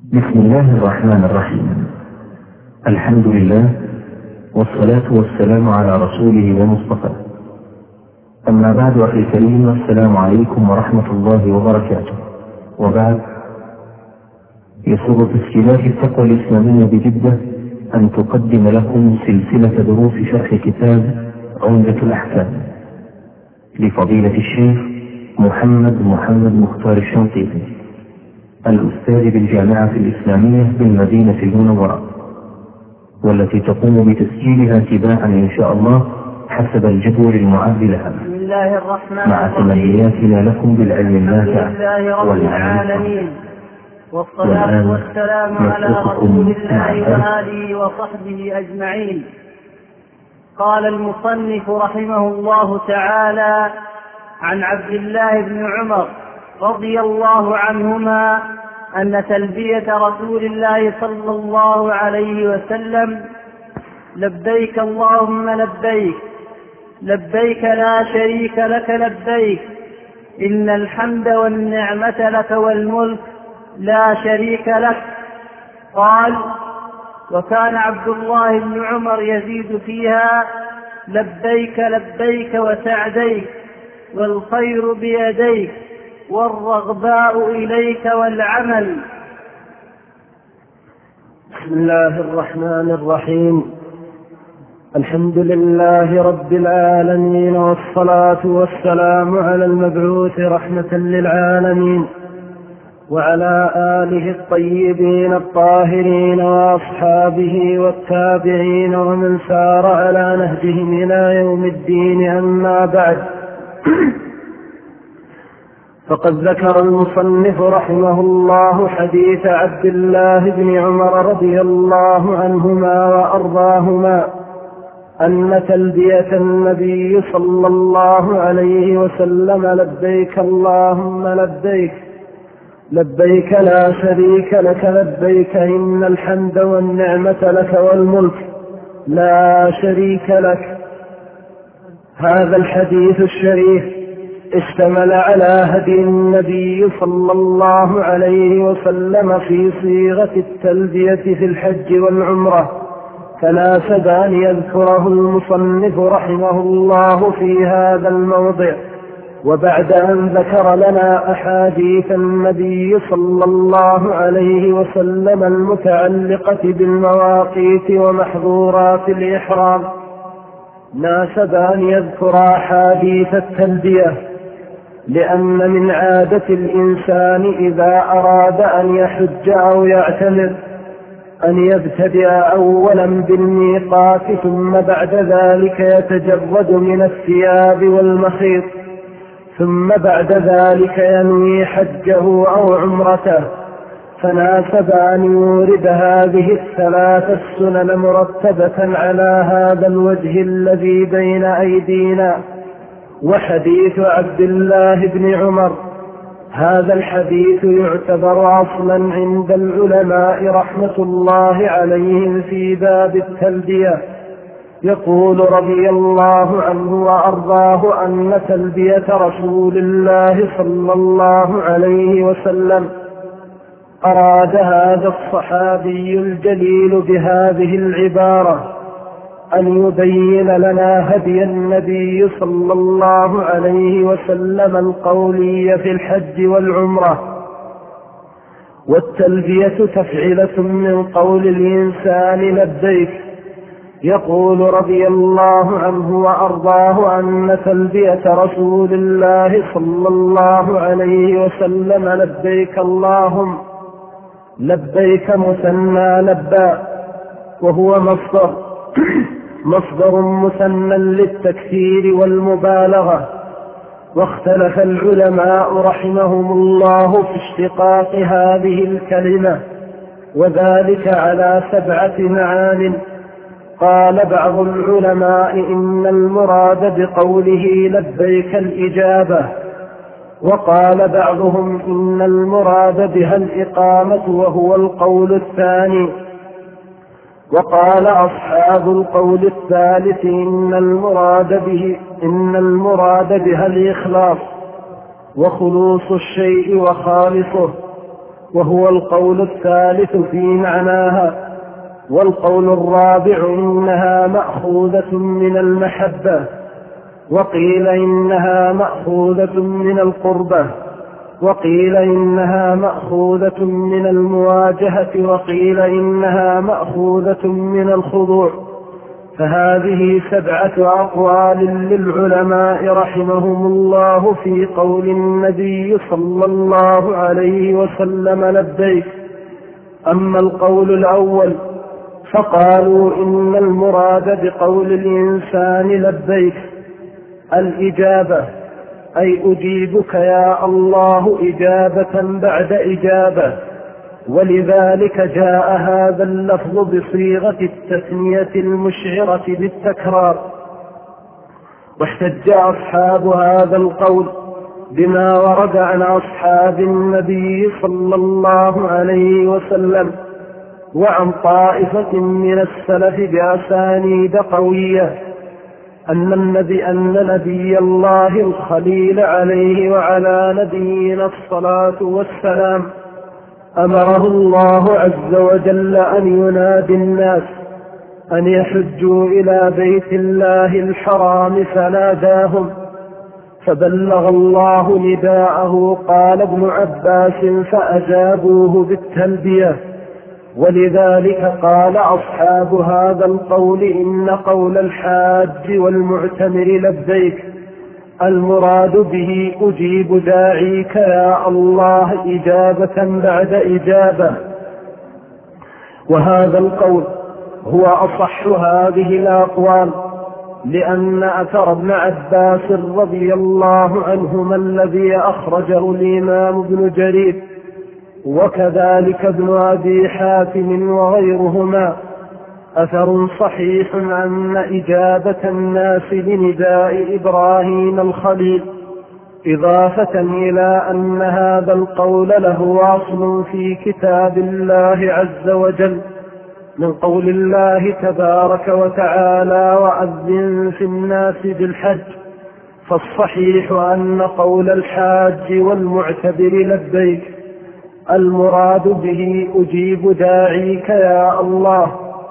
بسم الله الرحمن الرحيم. الحمد لله والصلاة والسلام على رسوله ومصطفى. أما بعد، أخي الكريم، السلام عليكم ورحمة الله وبركاته. وبعد، يسر تسجيلات التقوى الإسلامية بجدة أن تقدم لكم سلسلة دروس شرح كتاب عمدة الأحكام لفضيلة الشيخ محمد مختار الشنقيطي، الأستاذ بالجامعة الإسلامية بالمدينة المنورة، والتي تقوم بتسجيلها تباعا إن شاء الله حسب الجدول المعد لها، مع تمنياتنا لكم بالعلم النافع والعمل. والصلاة والسلام على رسول الله وآله وصحبه أجمعين. قال المصنف رحمه الله تعالى: عن عبد الله بن عمر رضي الله عنهما أن تلبية رسول الله صلى الله عليه وسلم: لبيك اللهم لبيك، لبيك لا شريك لك لبيك، إن الحمد والنعمة لك والملك لا شريك لك. قال: وكان عبد الله بن عمر يزيد فيها: لبيك لبيك وسعديك، والخير بيديك، والرغباء إليك والعمل. بسم الله الرحمن الرحيم. الحمد لله رب العالمين، والصلاة والسلام على المبعوث رحمة للعالمين، وعلى آله الطيبين الطاهرين، وأصحابه والتابعين ومن سار على نهجهم إلى يوم الدين. أما بعد، فقد ذكر المصنف رحمه الله حديث عبد الله بن عمر رضي الله عنهما وأرضاهما أن تلبية النبي صلى الله عليه وسلم: لبيك اللهم لبيك، لبيك لا شريك لك لبيك، إن الحمد والنعمة لك والملك لا شريك لك. هذا الحديث الشريف اشتمل على هدي النبي صلى الله عليه وسلم في صيغة التلبية في الحج والعمرة، فناسب أن يذكره المصنف رحمه الله في هذا الموضع. وبعد أن ذكر لنا أحاديث النبي صلى الله عليه وسلم المتعلقة بالمواقيت ومحظورات الإحرام، ناسب أن يذكر أحاديث التلبية، لأن من عادة الإنسان إذا أراد أن يحج أو يعتمر أن يبتدئ أولا بالميقات، ثم بعد ذلك يتجرد من الثياب والمخيط، ثم بعد ذلك ينوي حجه أو عمرته. فناسب أن يورد هذه الثلاث السنن مرتبة على هذا الوجه الذي بين أيدينا. وحديث عبد الله بن عمر، هذا الحديث يعتبر أصلا عند العلماء رحمة الله عليهم في باب التلبية. يقول رضي الله عنه وأرضاه أن تلبية رسول الله صلى الله عليه وسلم أراد هذا الصحابي الجليل بهذه العبارة أن يبين لنا هدي النبي صلى الله عليه وسلم القولي في الحج والعمرة. والتلبية تفعلة من قول الإنسان لبيك. يقول رضي الله عنه وأرضاه أن تلبية رسول الله صلى الله عليه وسلم: لبيك اللهم لبيك مثنى لبى، وهو مصدر مثنى للتكثير والمبالغة. واختلف العلماء رحمهم الله في اشتقاق هذه الكلمة، وذلك على 7 معان. قال بعض العلماء إن المراد بقوله لبيك الإجابة، وقال بعضهم إن المراد بها الإقامة، وهو القول الثاني. وقال أصحاب القول الثالث إن المراد بها الإخلاص وخلوص الشيء وخالصه. وهو القول الثالث في معناها. والقول الرابع إنها مأخوذة من المحبة، وقيل إنها مأخوذة من القربة، وقيل إنها مأخوذة من المواجهة، وقيل إنها مأخوذة من الخضوع. فهذه 7 أقوال للعلماء رحمهم الله في قول النبي صلى الله عليه وسلم لبيك. أما القول الأول فقالوا إن المراد بقول الإنسان لبيك الإجابة، أي أجيبك يا الله إجابة بعد إجابة، ولذلك جاء هذا اللفظ بصيغة التثنية المشعرة بالتكرار. واحتج أصحاب هذا القول بما ورد عن أصحاب النبي صلى الله عليه وسلم وعن طائفة من السلف بأسانيد قوية أن نبي الله الخليل عليه وعلى نبينا الصلاة والسلام أمره الله عز وجل أن ينادي الناس أن يحجوا إلى بيت الله الحرام، فناداهم فبلغ الله نداءه. قال ابن عباس فأجابوه بالتلبية، ولذلك قال أصحاب هذا القول إن قول الحاج والمعتمر لبيك المراد به أجيب داعيك يا الله إجابة بعد إجابة. وهذا القول هو أصح هذه الأقوال، لأن أثر ابن عباس رضي الله عنهما الذي أخرجه الإمام ابن جرير وكذلك ابن أبي حاتم وغيرهما أثر صحيح أن إجابة الناس لنداء إبراهيم الخليل، إضافة إلى أن هذا القول له أصل في كتاب الله عز وجل من قول الله تبارك وتعالى وأذن في الناس بالحج. فالصحيح أن قول الحاج والمعتبر لبيك المراد به أجيب داعيك يا الله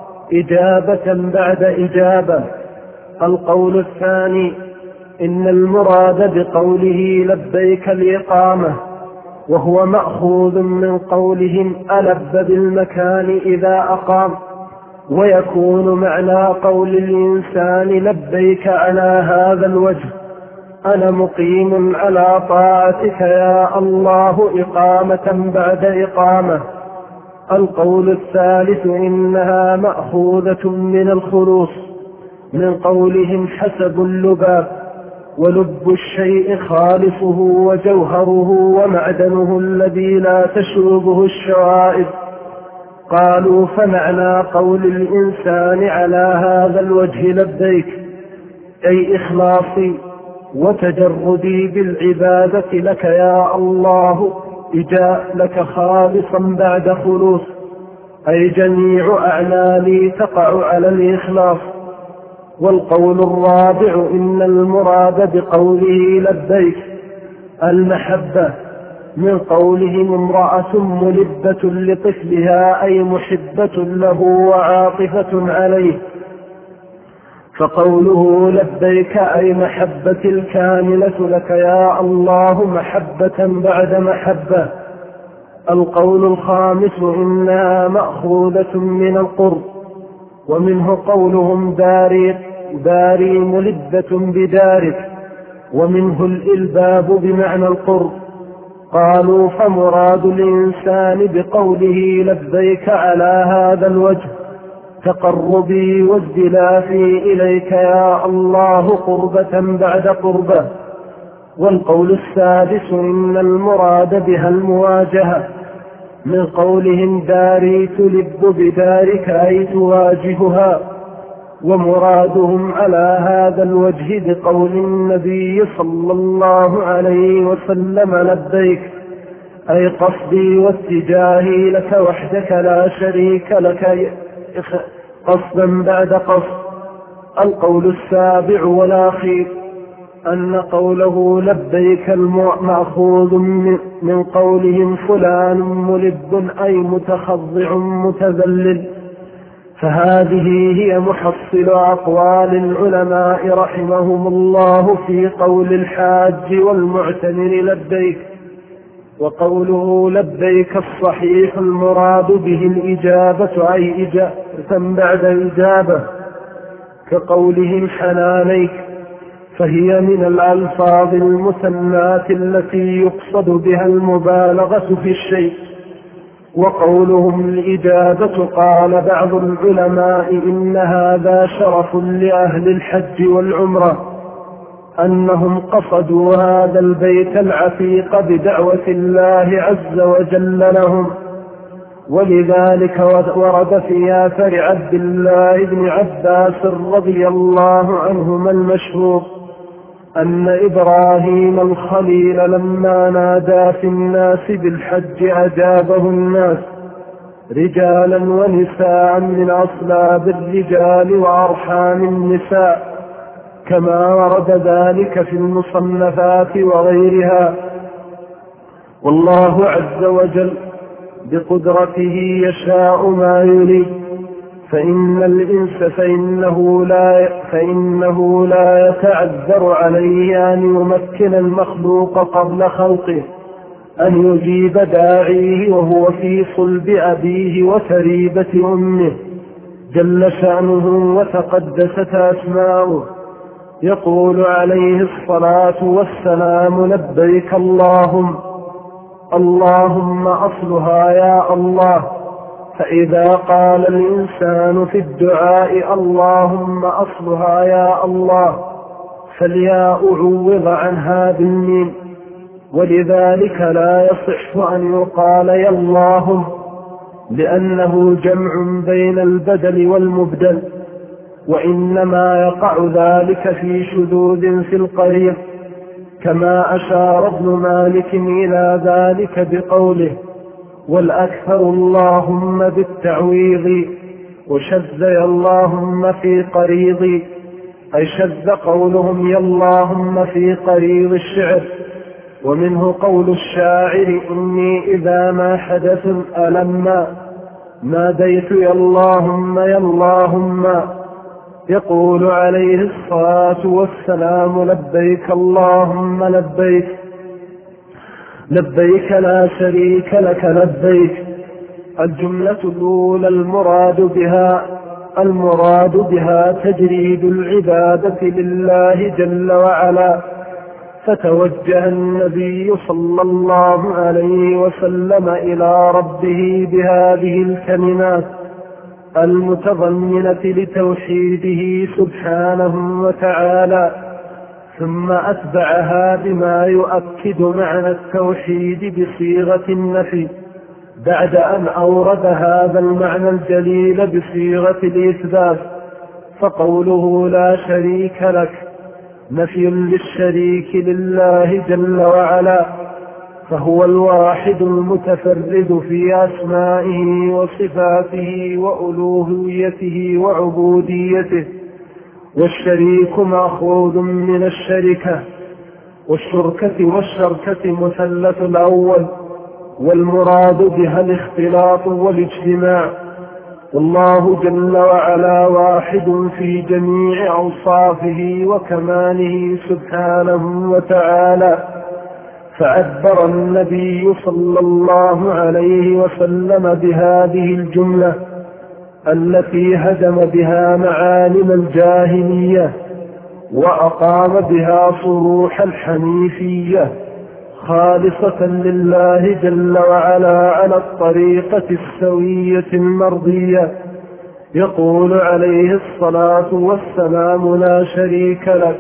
إجابة بعد إجابة. القول الثاني إن المراد بقوله لبيك الإقامة، وهو مأخوذ من قولهم ألب بالمكان إذا أقام، ويكون معنى قول الإنسان لبيك على هذا الوجه أنا مقيم على طاعتك يا الله إقامة بعد إقامة. القول الثالث إنها مأخوذة من الخلوص من قولهم حسب اللباب، ولب الشيء خالصه وجوهره ومعدنه الذي لا تشربه الشوائب. قالوا فمعنى قول الإنسان على هذا الوجه لبيك أي إخلاصي وتجردي بالعبادة لك يا الله إجاء لك خالصا بعد خلوص، أي جميع أعمالي تقع على الإخلاص. والقول الرابع إن المراد بقوله لبيك المحبة من قولهم امرأة ملبة لطفلها أي محبة له وعاطفة عليه، فقوله لبيك أي محبة الكاملة لك يا الله محبة بعد محبة. القول الخامس إنها مأخوذة من القرب، ومنه قولهم داري ملبة بدارك، ومنه الإلباب بمعنى القرب. قالوا فمراد الإنسان بقوله لبيك على هذا الوجه تقربي وازدلافي إليك يا الله قربة بعد قربة. والقول السادس إن المراد بها المواجهة من قولهم داري تلب بدارك أي تواجهها، ومرادهم على هذا الوجه بقول النبي صلى الله عليه وسلم لبيك أي قصدي واتجاهي لك وحدك لا شريك لك قصدا بعد قصد. القول السابع والأخير أن قوله لبيك مأخوذ من قولهم فلان ملب أي متخضع متذلل، فهذه هي محصل أقوال العلماء رحمهم الله في قول الحاج والمعتمر لبيك. وقوله لبيك الصحيح المراد به الإجابة أي إجابة بعد إجابة، كقولهم حنانيك، فهي من الألفاظ المثنات التي يقصد بها المبالغة في الشيء. وقولهم الإجابة قال بعض العلماء إن هذا شرف لأهل الحج والعمرة أنهم قصدوا هذا البيت العتيق بدعوة الله عز وجل لهم. ولذلك ورد في آثر عبد الله بن عباس رضي الله عنهما المشهور أن إبراهيم الخليل لما نادى في الناس بالحج أجابه الناس رجالا ونساء من أصلاب الرجال وأرحام النساء، كما ورد ذلك في المصنفات وغيرها. والله عز وجل بقدرته يشاء ما يريد، فإن الإنس فإنه لا يتعذر عليه أن يمكن المخلوق قبل خلقه أن يجيب داعيه وهو في صلب أبيه وتريبة أمه جل شأنه وتقدست أسماؤه. يقول عليه الصلاة والسلام لبيك اللهم أصلها يا الله. فإذا قال الإنسان في الدعاء اللهم أصلها يا الله فالياء عوض عنها بالميم، ولذلك لا يصح أن يقال يا اللهم لأنه جمع بين البدل والمبدل، وإنما يقع ذلك في شذوذ في القريب، كما أشار ابن مالك إلى ذلك بقوله والأكثر اللهم بالتعويض، وشذ يا اللهم في قريض، أي شذ قولهم يا اللهم في قريض الشعر. ومنه قول الشاعر إني إذا ما حدث ألما ناديت يا اللهم يا اللهم. يقول عليه الصلاة والسلام لبيك اللهم لبيك، لبيك لا شريك لك لبيك. الجملة الأولى المراد بها تجريد العبادة لله جل وعلا، فتوجه النبي صلى الله عليه وسلم إلى ربه بهذه الكلمات المتضمنة لتوحيده سبحانه وتعالى، ثم أتبعها بما يؤكد معنى التوحيد بصيغة النفي بعد أن أورد هذا المعنى الجليل بصيغة الإثبات. فقوله لا شريك لك نفي للشريك لله جل وعلا، فهو الواحد المتفرد في أسمائه وصفاته وألوهيته وعبوديته، والشريك مأخوذ من الشركة، والشركة مثلث الأول، والمراد بها الاختلاط والاجتماع. والله جل وعلا واحد في جميع أوصافه وكماله سبحانه وتعالى، فعبر النبي صلى الله عليه وسلم بهذه الجملة التي هدم بها معالم الجاهلية وأقام بها صروح الحنيفية خالصة لله جل وعلا على الطريقة السوية المرضية. يقول عليه الصلاة والسلام لا شريك لك،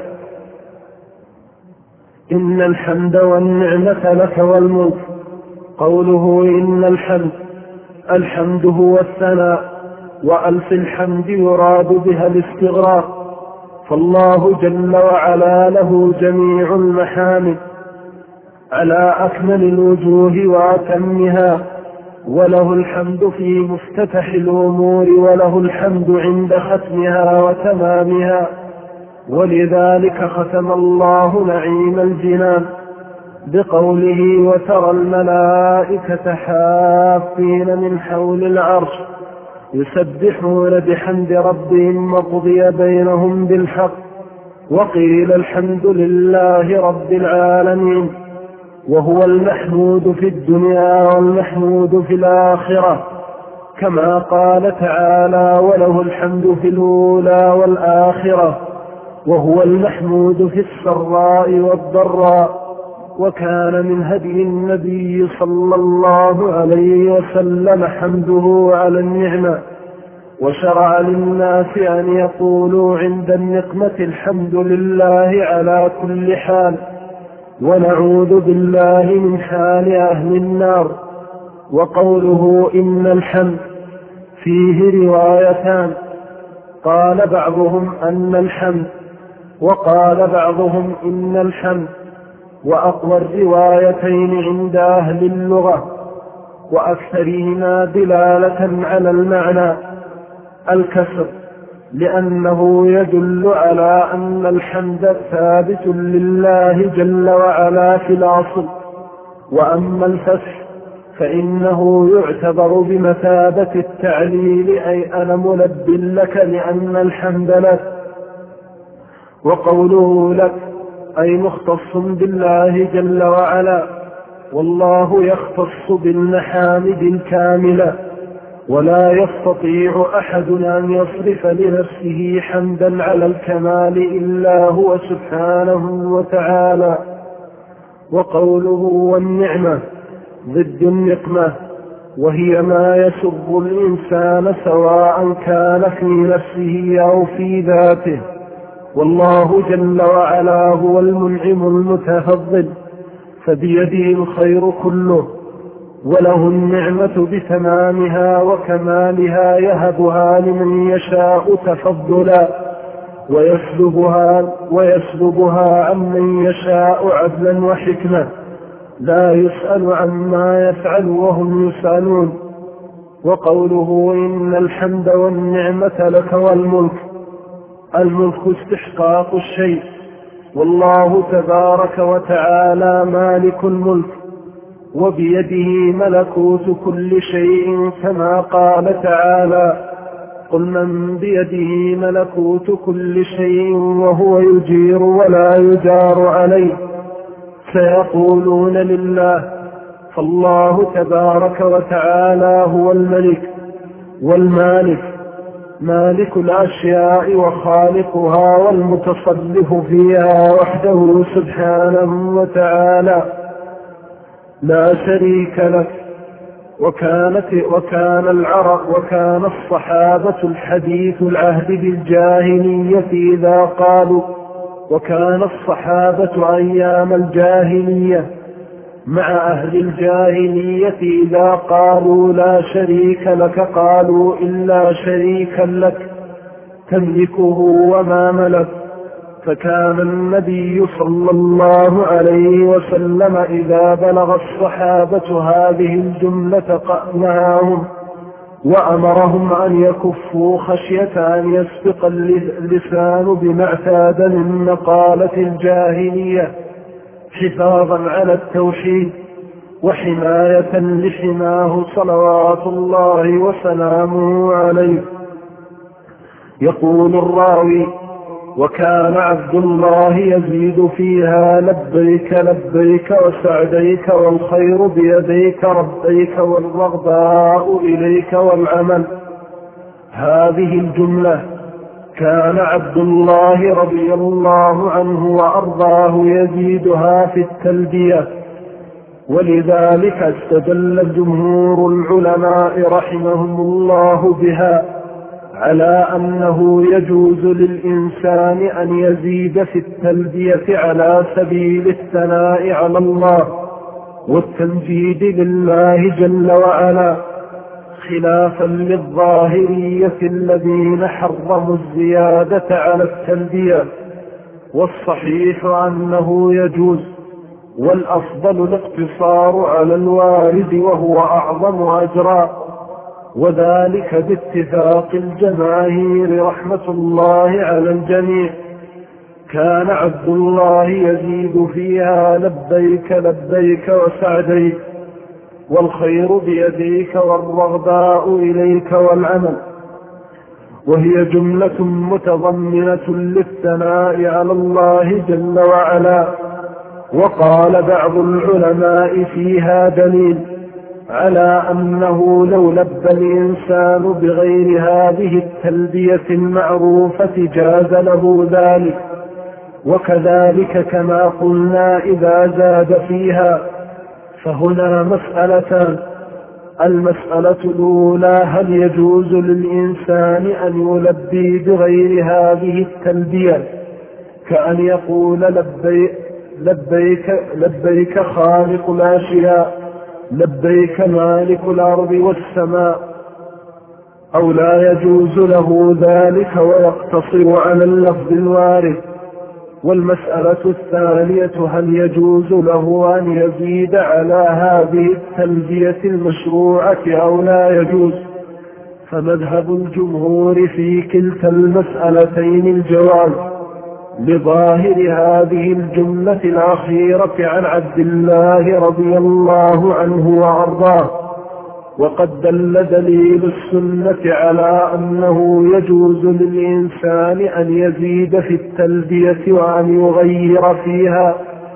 إن الحمد والنعمة لك والملك. قوله إن الحمد هو الثناء، وألف الحمد يراد بها الاستغراق، فالله جل وعلا له جميع المحامد على أكمل الوجوه وأتمها، وله الحمد في مفتتح الأمور، وله الحمد عند ختمها وتمامها. ولذلك ختم الله نعيم الجنان بقوله وترى الملائكة حافين من حول العرش يسبحون بحمد ربهم وقضي بينهم بالحق وقيل الحمد لله رب العالمين. وهو المحمود في الدنيا والمحمود في الآخرة، كما قال تعالى وله الحمد في الأولى والآخرة، وهو المحمود في السراء والضراء. وكان من هدي النبي صلى الله عليه وسلم حمده على النعمة، وشرع للناس أن يقولوا عند النقمة الحمد لله على كل حال، ونعوذ بالله من حال أهل النار. وقوله إن الحمد فيه روايتان، قال بعضهم أن الحمد وقال بعضهم إن الحمد، وأقوى الروايتين عند أهل اللغة وأكثرهما دلالة على المعنى الكسر، لأنه يدل على أن الحمد ثابت لله جل وعلا في الأصل. وأما الفتح فإنه يعتبر بمثابة التعليل، أي أنا ملب لك لأن الحمد لك. وقوله لك أي مختص بالله جل وعلا، والله يختص بالمحامد الكاملة، ولا يستطيع أحد أن يصرف لنفسه حمدا على الكمال إلا هو سبحانه وتعالى. وقوله والنعمة ضد النقمة، وهي ما يسر الإنسان سواء كان في نفسه أو في ذاته. والله جل وعلا هو المنعم المتفضل، فبيده الخير كله، وله النعمة بتمامها وكمالها، يهبها لمن يشاء تفضلا ويسلبها عمن يشاء عدلا وحكمة، لا يسأل عما يفعل وهم يسألون. وقوله إن الحمد والنعمة لك والملك، الملك استحقاق الشيء، والله تبارك وتعالى مالك الملك، وبيده ملكوت كل شيء، كما قال تعالى قل من بيده ملكوت كل شيء وهو يجير ولا يجار عليه، سيقولون لله. فالله تبارك وتعالى هو الملك والمالك، مالك الأشياء وخالقها والمتصرف فيها وحده سبحانه وتعالى لا شريك لك. وكان الصحابة الحديث العهد بالجاهلية إذا قالوا، وكان الصحابة أيام الجاهلية مع أهل الجاهلية إذا قالوا لا شريك لك قالوا إلا شريكا لك تملكه وما ملك. فكان النبي صلى الله عليه وسلم إذا بلغ الصحابة هذه الجملة قأناهم وأمرهم أن يكفوا خشية أن يسبق اللسان بما اعتاد من مقالة الجاهلية، حفاظا على التوحيد وحماية لحماه صلوات الله وسلامه عليه. يقول الراوي وكان عبد الله يزيد فيها لبيك لبيك وسعديك والخير بيديك ربيك والرغباء إليك والعمل. هذه الجملة كان عبد الله رضي الله عنه وأرضاه يزيدها في التلبية، ولذلك استدل جمهور العلماء رحمهم الله بها على أنه يجوز للإنسان أن يزيد في التلبية على سبيل الثناء على الله والتمجيد لله جل وعلا، خلافا للظاهرية الذين حرموا الزيادة على التلبية. والصحيح أنه يجوز، والأفضل الاقتصار على الوارد وهو أعظم أجرا، وذلك باتفاق الجماهير رحمة الله على الجميع. كان عبد الله يزيد فيها لبيك لبيك وسعديك، والخير بيديك والرغباء إليك والعمل. وهي جملة متضمنة للثناء على الله جل وعلا. وقال بعض العلماء فيها دليل على أنه لو لبى الإنسان بغير هذه التلبية المعروفة جاز له ذلك. وكذلك كما قلنا إذا زاد فيها. فهنا مسألتان: المسألة الأولى هل يجوز للإنسان أن يلبي بغير هذه التلبية، كأن يقول لبيك خالق الأشياء، لبيك مالك الأرض والسماء، أو لا يجوز له ذلك ويقتصر على اللفظ الوارد؟ والمسألة الثانية هل يجوز له أن يزيد على هذه التلبية المشروعة أو لا يجوز؟ فمذهب الجمهور في كلتا المسألتين الجواز، لظاهر هذه الجملة الأخيرة عن عبد الله رضي الله عنه وأرضاه. وقد دل دليل السنة على أنه يجوز للإنسان أن يزيد في التلبية وأن يغير فيها،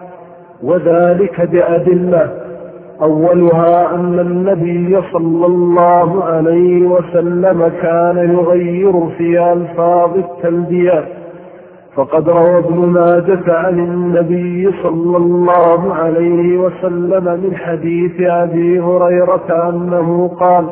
وذلك بأدلة: أولها أن النبي صلى الله عليه وسلم كان يغير في ألفاظ التلبية، فقد روى ابن ماجة عن النبي صلى الله عليه وسلم من حديث أبي هريرة أنه قال: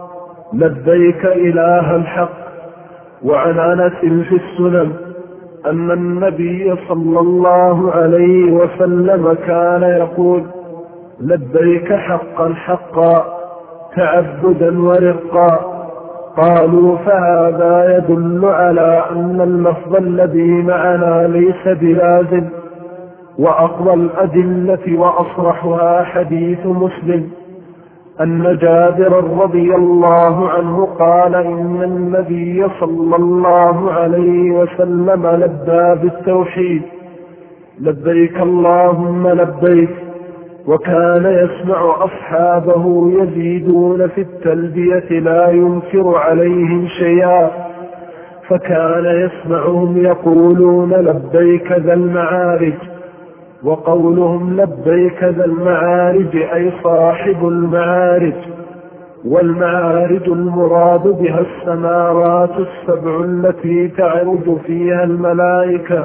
لبيك إله الحق. وعن أنس في السنن أن النبي صلى الله عليه وسلم كان يقول: لبيك حقا حقا تعبدا ورقا. قالوا: فهذا يدل على أن اللفظ الذي معنا ليس بلازم. وأقوى الأدلة وأصرحها حديث مسلم أن جابر رضي الله عنه قال: إن النبي صلى الله عليه وسلم لبى بالتوحيد: لبيك اللهم لبيك. وكان يسمع أصحابه يزيدون في التلبية لا ينكر عليهم شيئا، فكان يسمعهم يقولون: لبيك ذا المعارج. وقولهم لبيك ذا المعارج أي صاحب المعارج، والمعارج المراد بها السماوات السبع التي تعرج فيها الملائكة.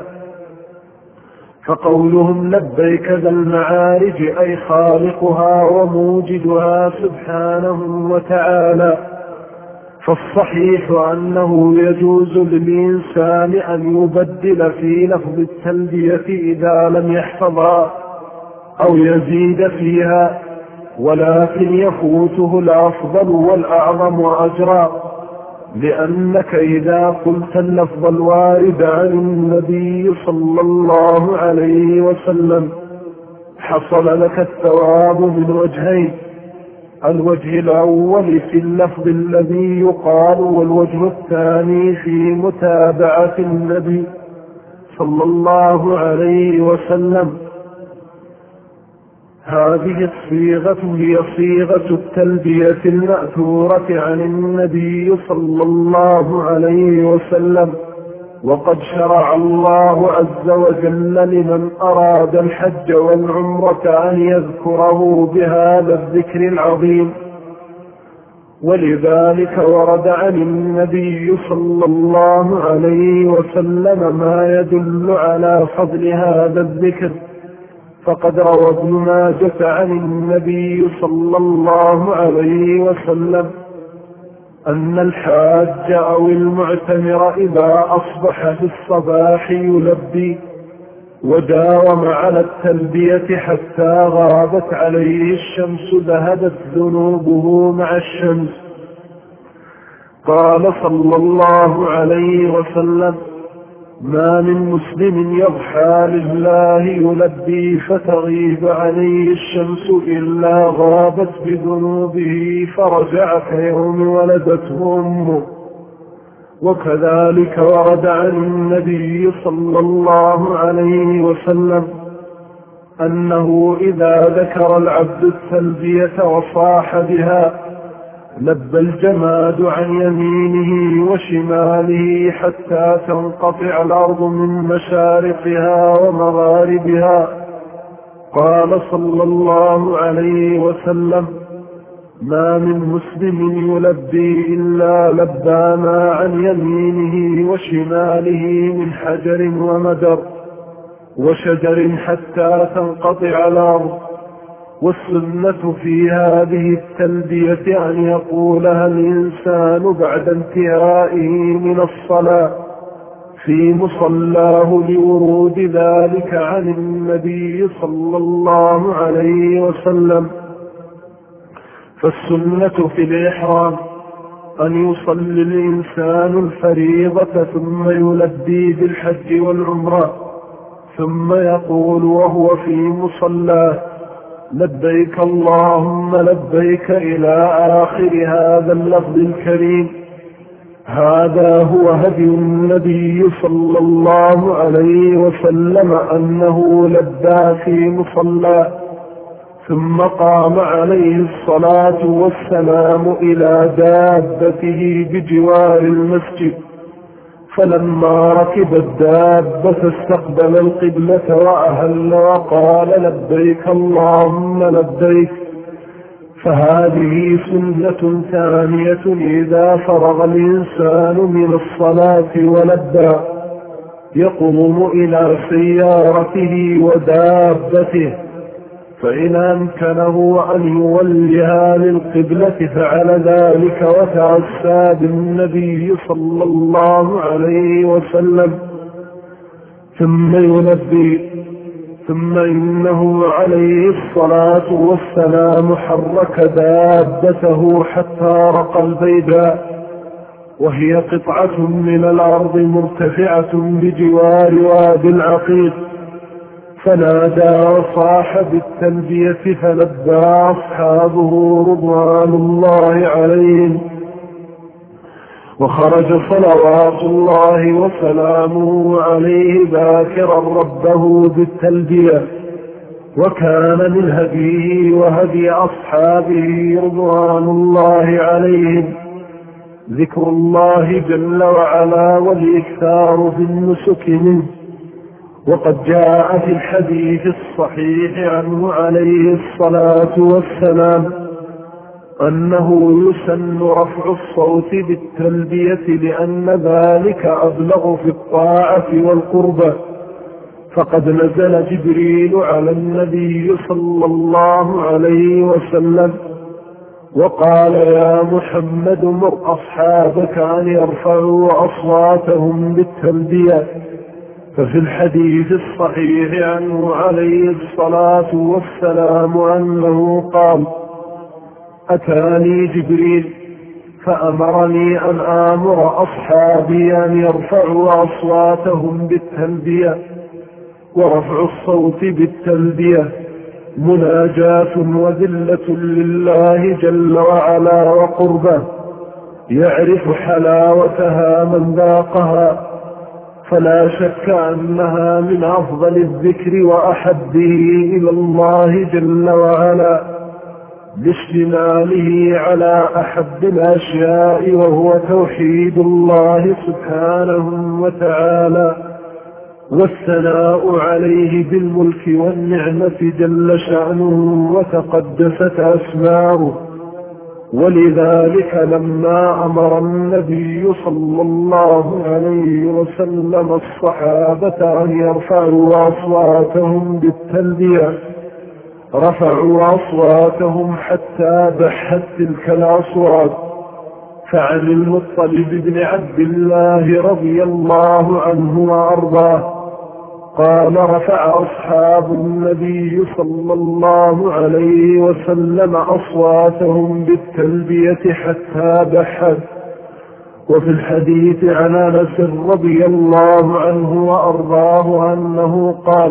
فقولهم لبيك ذا المعارج أي خالقها وموجدها سبحانه وتعالى. فالصحيح أنه يجوز للإنسان أن يبدل في لفظ التلبية إذا لم يحفظها أو يزيد فيها، ولكن يفوته الأفضل والأعظم أجرا، لأنك إذا قلت اللفظ الوارد عن النبي صلى الله عليه وسلم حصل لك الثواب من وجهين: الوجه الأول في اللفظ الذي يقال، والوجه الثاني في متابعة النبي صلى الله عليه وسلم. هذه الصيغة هي صيغة التلبية المأثورة عن النبي صلى الله عليه وسلم، وقد شرع الله عز وجل لمن أراد الحج والعمرة أن يذكره بهذا الذكر العظيم. ولذلك ورد عن النبي صلى الله عليه وسلم ما يدل على فضل هذا الذكر. فقد روى ابن ماجة عن النبي صلى الله عليه وسلم أن الحاج أو المعتمر إذا أصبح في الصباح يلبي، وداوم على التلبية حتى غابت عليه الشمس ذهبت ذنوبه مع الشمس. قال صلى الله عليه وسلم: ما من مسلم يضحى لله يلبي فتغيب عليه الشمس إلا غابت بذنوبه فرجع كيوم ولدته أمه. وكذلك ورد عن النبي صلى الله عليه وسلم أنه إذا ذكر العبد التلبية وصاح بها لبى الجماد عن يمينه وشماله حتى تنقطع الأرض من مشارقها ومغاربها. قال صلى الله عليه وسلم: ما من مسلم يلبي إلا لبى ما عن يمينه وشماله من حجر ومدر وشجر حتى تنقطع الأرض. والسنة في هذه التلبية أن يقولها الإنسان بعد انتهائه من الصلاة في مصلاه لورود ذلك عن النبي صلى الله عليه وسلم. فالسنة في الإحرام أن يصلي الإنسان الفريضة ثم يلبي بالحج والعمرة، ثم يقول وهو في مصلاه: لبيك اللهم لبيك، إلى آخر هذا اللفظ الكريم. هذا هو هدي النبي صلى الله عليه وسلم، أنه لبى في مصلاه ثم قام عليه الصلاة والسلام إلى دابته بجوار المسجد، فلما ركب الدابة استقبل القبلة وأهل وقال: لبيك اللهم لبيك. فهذه سنة ثانية إذا فرغ الإنسان من الصلاة ولبى يقوم إلى سيارته ودابته، فإن أمكنه أن يوليها للقبلة فعل ذلك وتعسى بالنبي صلى الله عليه وسلم، ثم يلبي. ثم إنه عليه الصلاة والسلام حرك دابته حتى رقى البيداء، وهي قطعة من الأرض مرتفعة بجوار وادي العقيق، فنادى وصاح بالتلبية فلبى أصحابه رضوان الله عليهم، وخرج صلوات الله وسلامه عليه ذاكرا ربه بالتلبية. وكان من هديه وهدي أصحابه رضوان الله عليهم ذكر الله جل وعلا والإكثار في النسك منه. وقد جاء في الحديث الصحيح عنه عليه الصلاة والسلام أنه يسن رفع الصوت بالتلبية لأن ذلك أبلغ في الطاعة والقربة. فقد نزل جبريل على النبي صلى الله عليه وسلم وقال: يا محمد مر أصحابك أن يرفعوا أصواتهم بالتلبية. ففي الحديث الصحيح عنه عليه الصلاة والسلام أنه قال: أتاني جبريل فأمرني أن آمر أصحابي أن يرفعوا أصواتهم بالتلبية. ورفع الصوت بالتلبية مناجاة وذلة لله جل وعلا وقربه، يعرف حلاوتها من ذاقها، فلا شك أنها من أفضل الذكر وأحبه إلى الله جل وعلا باشتماله على أحب الأشياء، وهو توحيد الله سبحانه وتعالى والثناء عليه بالملك والنعمة جل شأنه وتقدست أسماؤه. ولذلك لما أمر النبي صلى الله عليه وسلم الصحابة أن يرفعوا أصواتهم بالتلبية رفعوا أصواتهم حتى بحت تلك الأصوات. فعن المطلب بن عبد الله رضي الله عنه وأرضاه قال: رفع أصحاب النبي صلى الله عليه وسلم أصواتهم بالتلبية حتى بحت. وفي الحديث عن أنس رضي الله عنه وأرضاه أنه قال: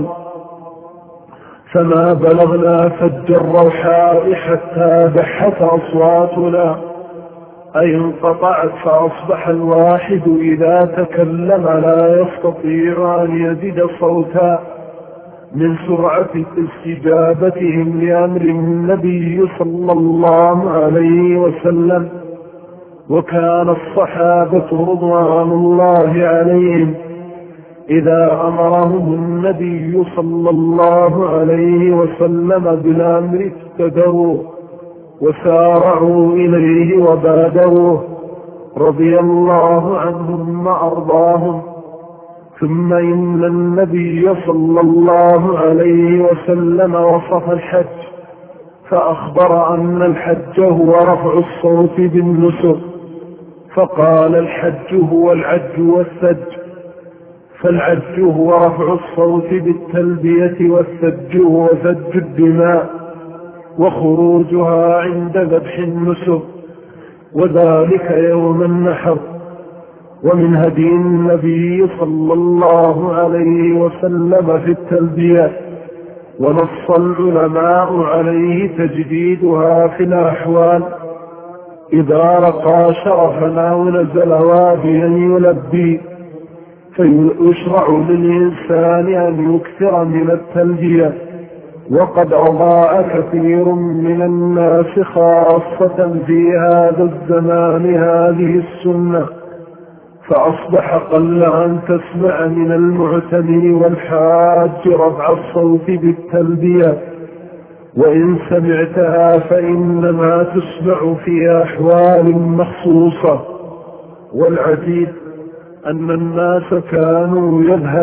فما بلغنا فج الروحاء حتى بحت أصواتنا، أي انقطعت، فأصبح الواحد إذا تكلم لا يستطيع أن يزيد صوتا من سرعة استجابتهم لأمر النبي صلى الله عليه وسلم. وكان الصحابة رضوان الله عليهم إذا أمرهم النبي صلى الله عليه وسلم بالأمر ابتدروا وسارعوا إليه وبادروه رضي الله عنهم وأرضاهم. ثم إن النبي صلى الله عليه وسلم وصف الحج فأخبر أن الحج هو رفع الصوت بالنسك، فقال الحج هو العج والسج. فالعج هو رفع الصوت بالتلبية، والسج هو سج الدماء وخروجها عند ذبح النسك، وذلك يوم النحر. ومن هدي النبي صلى الله عليه وسلم في التلبية، ونص العلماء عليه تجديدها في الأحوال إذا رقى شرفا أو نزل واديا يلبي، فيشرع للإنسان أن يكثر من التلبية. وقد أضاء كثير من الناس خاصة في هذا الزمان هذه السنة، فأصبح قل أن تسمع من المعتمر والحاج رفع الصوت بالتلبية، وإن سمعتها فإنما تسمع في أحوال مخصوصة. والعجيب أن الناس كانوا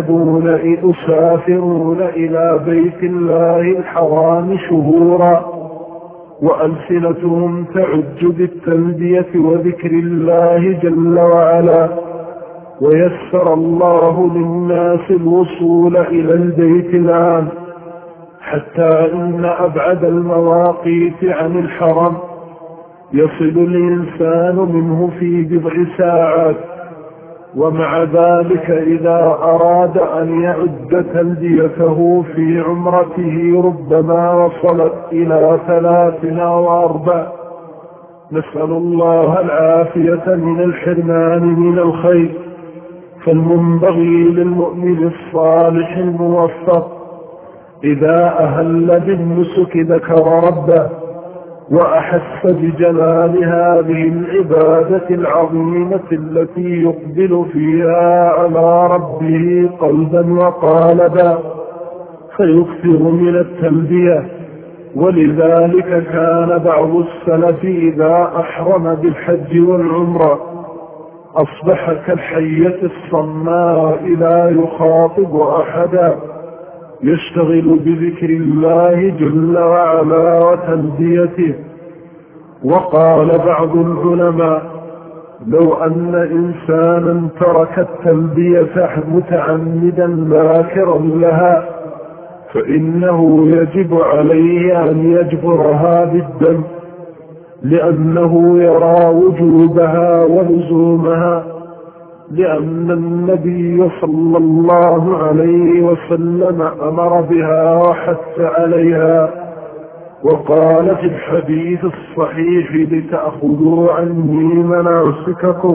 يسافرون إلى بيت الله الحرام شهورا وألسنتهم تعج بالتلبية وذكر الله جل وعلا، ويسر الله للناس الوصول إلى البيت الآن، حتى إن أبعد المواقيت عن الحرم يصل الإنسان منه في بضع ساعات. ومع ذلك إذا أراد أن يعد تلبيته في عمرته ربما وصلت إلى 3 أو 4. نسأل الله العافية من الحرمان من الخير. فالمنبغي للمؤمن الصالح الموفق إذا أهل بالنسك ذكر ربه وأحس بجلال هذه العبادة العظيمة التي يقبل فيها على ربه قلبا وقالبا، فيكثر من التلبية. ولذلك كان بعض السلف إذا أحرم بالحج والعمرة أصبح كالحية الصماء لا يخاطب أحدا، يشتغل بذكر الله جل وعلا وتلبيته. وقال بعض العلماء: لو أن إنسانا ترك التلبية متعمدا ماكرا لها فإنه يجب عليه أن يجبرها بالدم، لأنه يرى وجوبها ولزومها، لأن النبي صلى الله عليه وسلم أمر بها وحث عليها، وقال في الحديث الصحيح: لتأخذوا عني مناسككم.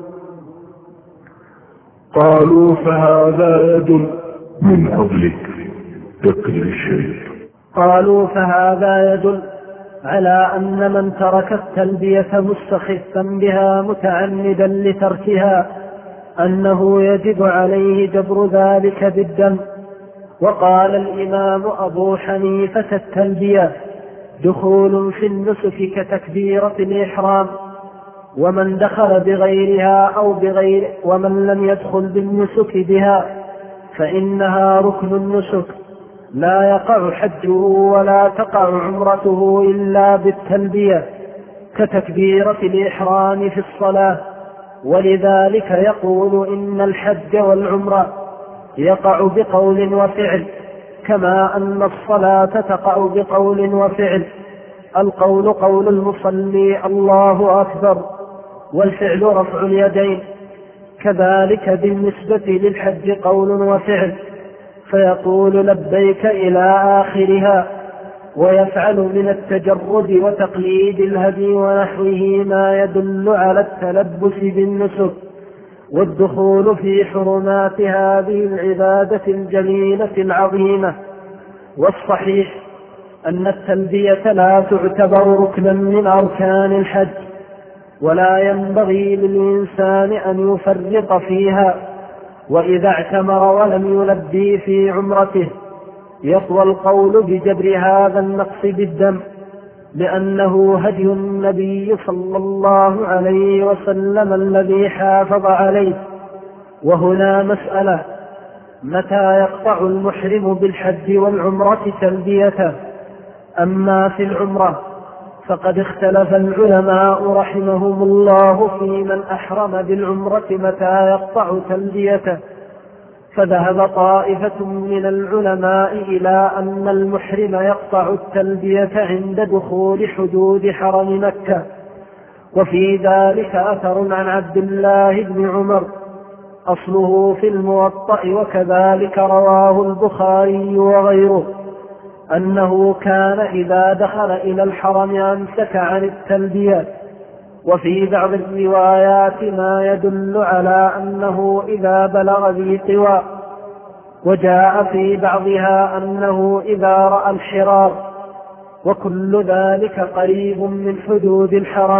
قالوا: فهذا يدل من قبلك تكرر الشيء. قالوا: فهذا يدل على أن من ترك التلبية مستخفا بها متعمدا لتركها أنه يجب عليه جبر ذلك بالدم. وقال الإمام أبو حنيفة: التلبية دخول في النسك كتكبيرة الإحرام، ومن دخل بغيرها ومن لم يدخل بالنسك بها فإنها ركن النسك، لا يقع حجه ولا تقع عمرته إلا بالتلبية كتكبيرة الإحرام في الصلاة. ولذلك يقول إن الحج والعمرة يقع بقول وفعل، كما أن الصلاة تقع بقول وفعل. القول قول المصلي الله أكبر، والفعل رفع اليدين. كذلك بالنسبة للحج قول وفعل، فيقول لبيك إلى آخرها، ويفعل من التجرد وتقليد الهدي ونحوه ما يدل على التلبس بالنسك والدخول في حرمات هذه العبادة الجليلة العظيمة. والصحيح أن التلبية لا تعتبر ركنا من أركان الحج، ولا ينبغي للإنسان أن يفرط فيها، وإذا اعتمر ولم يلبي في عمرته يطوى القول بجبر هذا النقص بالدم، لأنه هدي النبي صلى الله عليه وسلم الذي حافظ عليه. وهنا مسألة: متى يقطع المحرم بالحج والعمرة تلبيته؟ أما في العمرة فقد اختلف العلماء رحمهم الله في من أحرم بالعمرة متى يقطع تلبيته، فذهب طائفة من العلماء إلى أن المحرم يقطع التلبية عند دخول حدود حرم مكة، وفي ذلك أثر عن عبد الله بن عمر أصله في الموطأ، وكذلك رواه البخاري وغيره، أنه كان إذا دخل إلى الحرم أمسك عن التلبية. وفي بعض الروايات ما يدل على أنه إذا بلغ ذي طوى، وجاء في بعضها أنه إذا رأى الحرار، وكل ذلك قريب من حدود الحرم.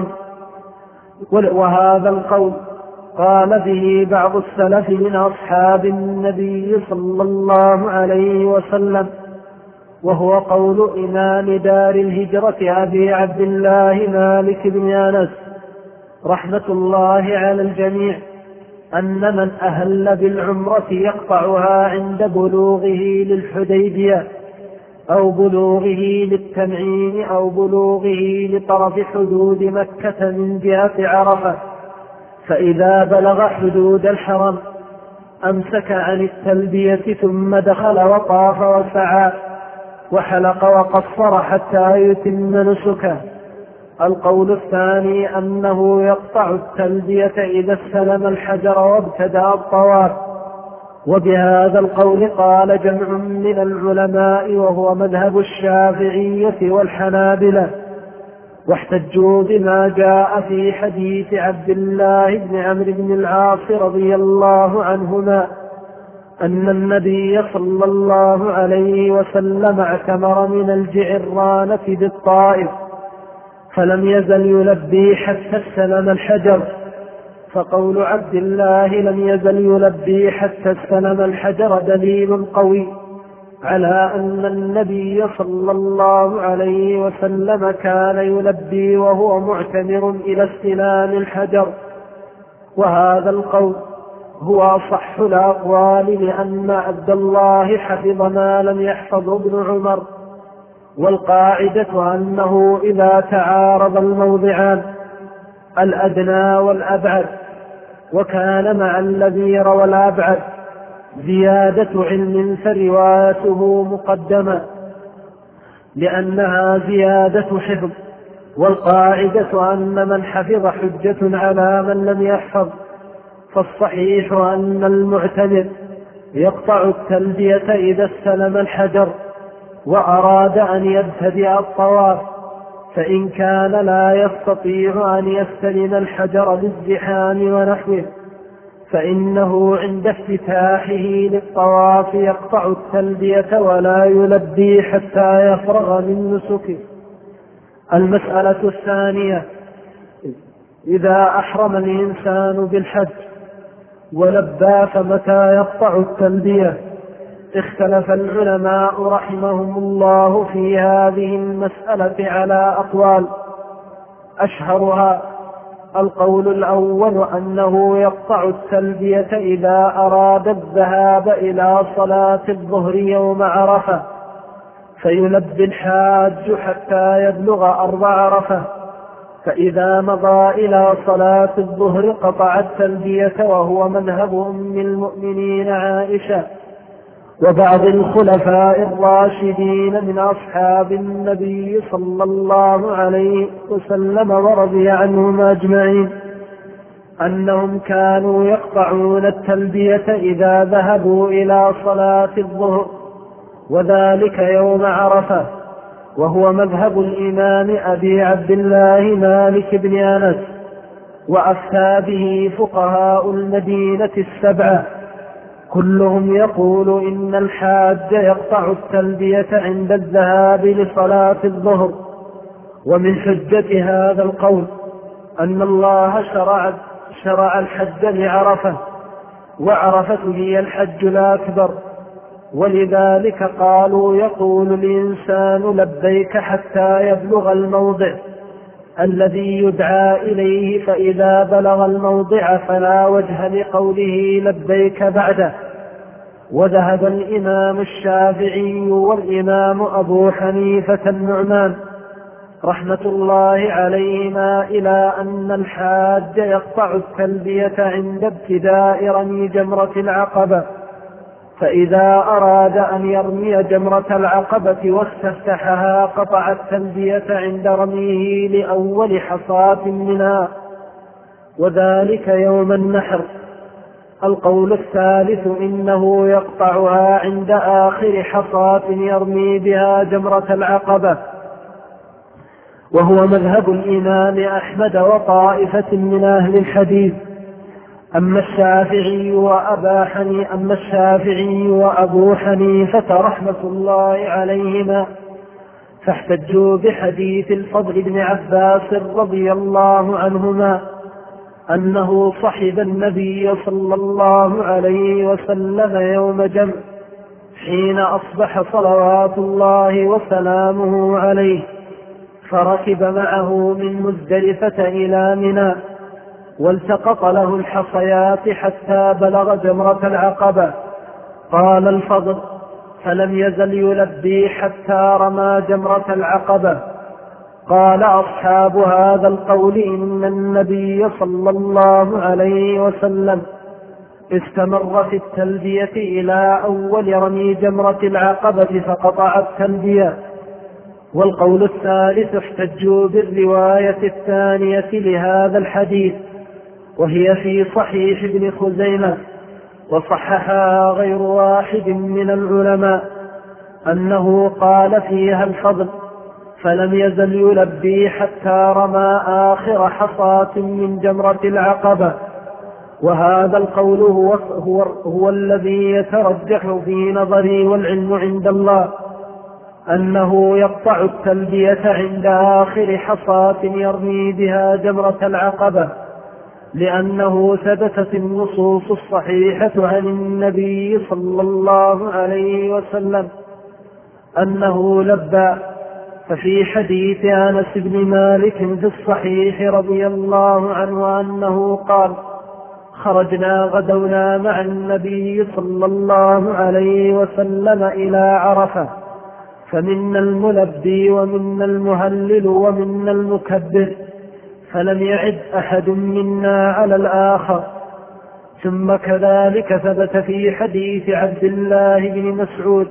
وهذا القول قال به بعض السلف من أصحاب النبي صلى الله عليه وسلم، وهو قول إمام دار الهجرة أبي عبد الله مالك بن أنس رحمة الله على الجميع، أن من أهل بالعمرة يقطعها عند بلوغه للحديبية أو بلوغه للتنعيم أو بلوغه لطرف حدود مكة من جهة عرفة، فإذا بلغ حدود الحرم أمسك عن التلبية ثم دخل وطاف وسعى وحلق وقصر حتى يتم نسكه. القول الثاني أنه يقطع التلبية إذا استلم الحجر وابتدأ الطواف، وبهذا القول قال جمع من العلماء وهو مذهب الشافعية والحنابلة، واحتجوا بما جاء في حديث عبد الله بن عمرو بن العاص رضي الله عنهما أن النبي صلى الله عليه وسلم اعتمر من الجعرانة بالطائف فلم يزل يلبي حتى استلم الحجر، فقول عبد الله لم يزل يلبي حتى استلم الحجر دليل قوي على أن النبي صلى الله عليه وسلم كان يلبي وهو معتمر إلى استلام الحجر. وهذا القول هو أصح الأقوال، لأن عبد الله حفظ ما لم يحفظ ابن عمر، والقاعدة أنه إذا تعارض الموضعان الأدنى والأبعد وكان مع الذي روى الأبعد زيادة علم فروايته مقدمة، لأنها زيادة حفظ، والقاعدة أن من حفظ حجة على من لم يحفظ. فالصحيح أن المعتمر يقطع التلبية إذا استلم الحجر وأراد أن يبتدئ الطواف، فإن كان لا يستطيع أن يستلم الحجر بالزحام ونحوه فإنه عند افتتاحه للطواف يقطع التلبية ولا يلبي حتى يفرغ من نسكه. المسألة الثانية: إذا أحرم الإنسان بالحج ولبى فمتى يقطع التلبية؟ اختلف العلماء رحمهم الله في هذه المسألة على أقوال، أشهرها القول الأول أنه يقطع التلبية إذا أراد الذهاب إلى صلاة الظهر يوم عرفة فيلبي الحاج حتى يبلغ أرض عرفة، فإذا مضى إلى صلاة الظهر قطع التلبية، وهو مذهب أم المؤمنين عائشة وبعض الخلفاء الراشدين من أصحاب النبي صلى الله عليه وسلم ورضي عنهم أجمعين، أنهم كانوا يقطعون التلبية إذا ذهبوا إلى صلاة الظهر، وذلك يوم عرفة، وهو مذهب الإمام أبي عبد الله مالك بن أنس، وأفتى به فقهاء المدينة السبعة، كلهم يقول إن الحاج يقطع التلبية عند الذهاب لصلاة الظهر. ومن حجة هذا القول أن الله شرع الحج لعرفة، وعرفة هي الحج الأكبر، ولذلك قالوا يقول الإنسان لبيك حتى يبلغ الموضع الذي يدعى إليه، فإذا بلغ الموضع فلا وجه لقوله لبيك بعده. وذهب الإمام الشافعي والإمام أبو حنيفة النعمان رحمة الله عليهما إلى أن الحاج يقطع التلبية عند ابتداء رمي جمرة العقبة، فإذا أراد أن يرمي جمرة العقبة واستفتحها قطع التلبية عند رميه لأول حصاة منها، وذلك يوم النحر. القول الثالث إنه يقطعها عند آخر حصاة يرمي بها جمرة العقبة، وهو مذهب الإمام أحمد وطائفة من أهل الحديث. أما الشافعي وأبو حنيفة رحمة الله عليهما فاحتجوا بحديث الفضل بن عباس رضي الله عنهما أنه صحب النبي صلى الله عليه وسلم يوم جمع حين أصبح صلوات الله وسلامه عليه، فركب معه من مزدلفة إلى منى، والتقط له الحصيات حتى بلغ جمرة العقبة. قال الفضل: فلم يزل يلبي حتى رمى جمرة العقبة. قال أصحاب هذا القول إن النبي صلى الله عليه وسلم استمر في التلبية إلى أول رمي جمرة العقبة فقطع التلبية. والقول الثالث احتجوا بالرواية الثانية لهذا الحديث، وهي في صحيح ابن خزيمة، وصححها غير واحد من العلماء، أنه قال فيها الفضل: فلم يزل يلبي حتى رمى آخر حصاة من جمرة العقبة. وهذا القول هو الذي يترجح في نظري والعلم عند الله، أنه يقطع التلبية عند آخر حصاة يرمي بها جمرة العقبة، لأنه ثبتت النصوص الصحيحة عن النبي صلى الله عليه وسلم أنه لبى. ففي حديث أنس بن مالك في الصحيح رضي الله عنه أنه قال: خرجنا غدونا مع النبي صلى الله عليه وسلم إلى عرفة، فمنا الملبي ومنا المهلل ومنا المكبر، فلم يعد أحد منا على الآخر. ثم كذلك ثبت في حديث عبد الله بن مسعود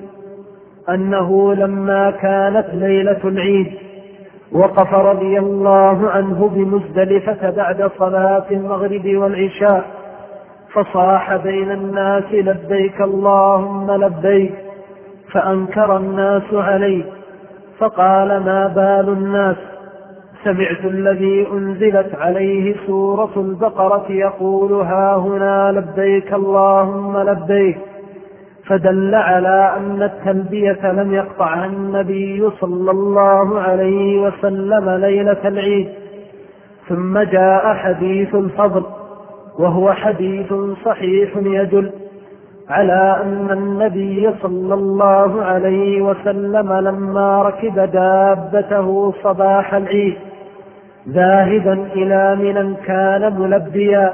أنه لما كانت ليلة العيد وقف رضي الله عنه بمزدلفة بعد صلاة المغرب والعشاء، فصاح بين الناس: لبيك اللهم لبيك، فأنكر الناس عليه، فقال: ما بال الناس؟ سمعت الذي أنزلت عليه سورة البقرة يقول: ها هنا لبيك اللهم لبيك، فدل على أن التلبية لم يقطعها النبي صلى الله عليه وسلم ليلة العيد. ثم جاء حديث الفضل، وهو حديث صحيح يدل على أن النبي صلى الله عليه وسلم لما ركب دابته صباح العيد ذاهبا إلى منى كان ملبيا.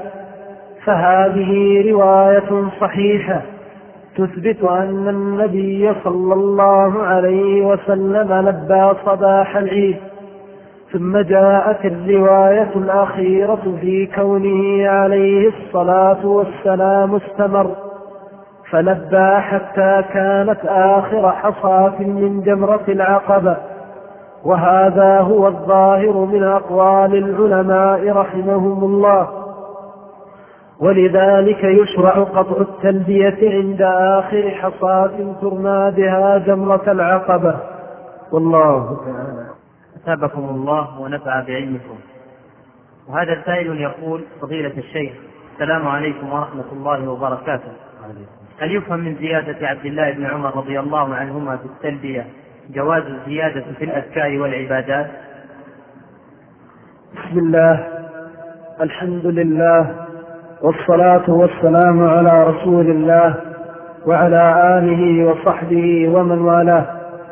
فهذه رواية صحيحة تثبت أن النبي صلى الله عليه وسلم لبى صباح العيد. ثم جاءت الرواية الأخيرة في كونه عليه الصلاة والسلام استمر فلبى حتى كانت آخر حصاة من جمرة العقبة، وهذا هو الظاهر من أقوال العلماء رحمهم الله. ولذلك يشرع قطع التلبية عند آخر حصاة ترمى بها جمرة العقبة، والله تعالى. أثابكم الله ونفع بعلمكم. وهذا السائل يقول: فضيلة الشيخ، السلام عليكم ورحمة الله وبركاته. هل يفهم من زيادة عبد الله بن عمر رضي الله عنهما في التلبية جواز الزيادة في الأذكار والعبادات؟ بسم الله، الحمد لله، والصلاة والسلام على رسول الله وعلى آله وصحبه ومن والاه.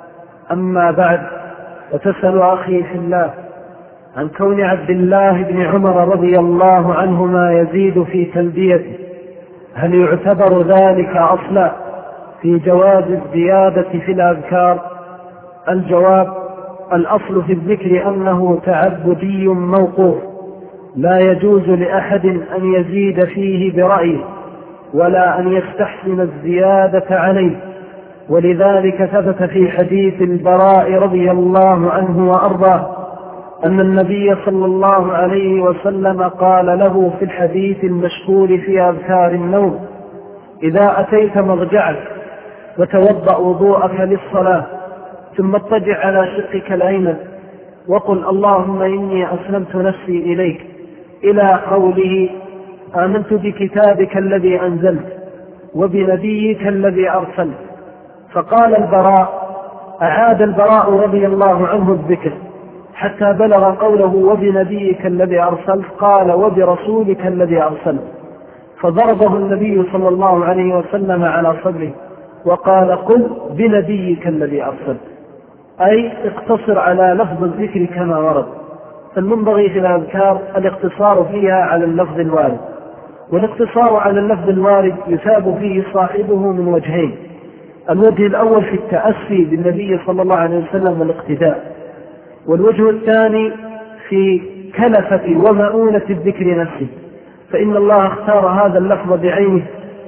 أما بعد، وتسأل أخي في الله عن كون عبد الله بن عمر رضي الله عنهما يزيد في تلبيته، هل يعتبر ذلك أصلا في جواز الزيادة في الأذكار؟ الجواب: الأصل في الذكر أنه تعبدي موقوف، لا يجوز لأحد أن يزيد فيه برأيه ولا أن يستحسن الزيادة عليه. ولذلك ثبت في حديث البراء رضي الله عنه وأرضاه أن النبي صلى الله عليه وسلم قال له في الحديث المشهور في أذكار النوم: إذا أتيت مضجعك وتوضأ وضوءك للصلاة ثم اضطجع على شقك الأيمن وقل اللهم إني أسلمت نفسي إليك، إلى قوله آمنت بكتابك الذي أنزلت وبنبيك الذي أرسلت. فقال البراء: أعاد البراء رضي الله عنه الذكر حتى بلغ قوله وبنبيك الذي أرسلت، قال وبرسولك الذي أرسلت، فضربه النبي صلى الله عليه وسلم على صدره وقال: قل بنبيك الذي أرسلت، أي اقتصر على لفظ الذكر كما ورد. فالمنبغي في الأذكار الاقتصار فيها على اللفظ الوارد، والاقتصار على اللفظ الوارد يثاب فيه صاحبه من وجهين: الوجه الأول في التأسي بالنبي صلى الله عليه وسلم والاقتداء، والوجه الثاني في كلفة ومؤونة الذكر نفسه، فإن الله اختار هذا اللفظ بعينه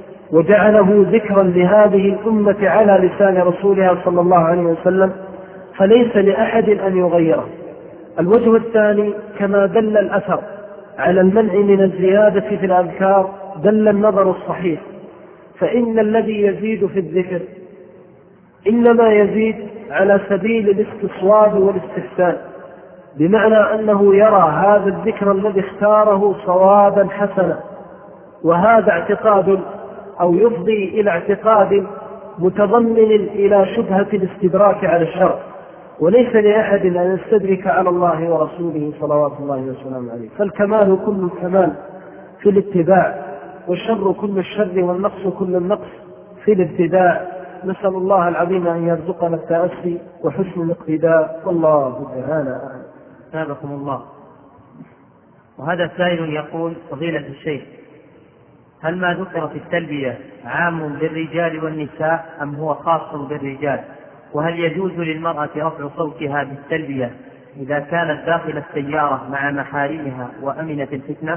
وجعله ذكرا لهذه الأمة على لسان رسولها صلى الله عليه وسلم، فليس لأحد أن يغيره. الوجه الثاني: كما دل الأثر على المنع من الزيادة في الأذكار دل النظر الصحيح، فإن الذي يزيد في الذكر إنما يزيد على سبيل الاستصواب والاستحسان، بمعنى أنه يرى هذا الذكر الذي اختاره صوابا حسنا، وهذا اعتقاد أو يفضي إلى اعتقاد متضمن إلى شبهة الاستدراك على الشرع، وليس لأحد أن يستدرك على الله ورسوله صلوات الله وسلامه عليه. فالكمال كل الكمال في الاتباع، والشر كل الشر، والنقص كل النقص في الابتداع. نسأل الله العظيم أن يرزقنا التأسي وحسن الاقتداء، والله تعالى أعلم. أثابكم الله. وهذا سائل يقول: فضيلة الشيخ، هل ما ذكر في التلبية عام بالرجال والنساء أم هو خاص بالرجال؟ وهل يجوز للمرأة رفع صوتها بالتلبية إذا كانت داخل السيارة مع محارمها وأمنت الفتنة؟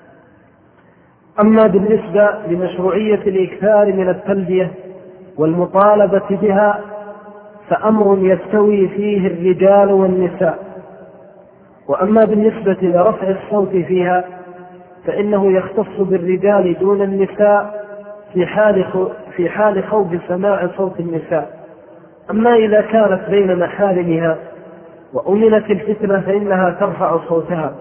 أما بالنسبة لمشروعية الإكثار من التلبية والمطالبة بها فأمر يستوي فيه الرجال والنساء. وأما بالنسبة لرفع الصوت فيها فإنه يختص بالرجال دون النساء في حال خوف سماع صوت النساء. أما إذا كانت بين محارمها وأمنت الفتنة فإنها ترفع صوتها،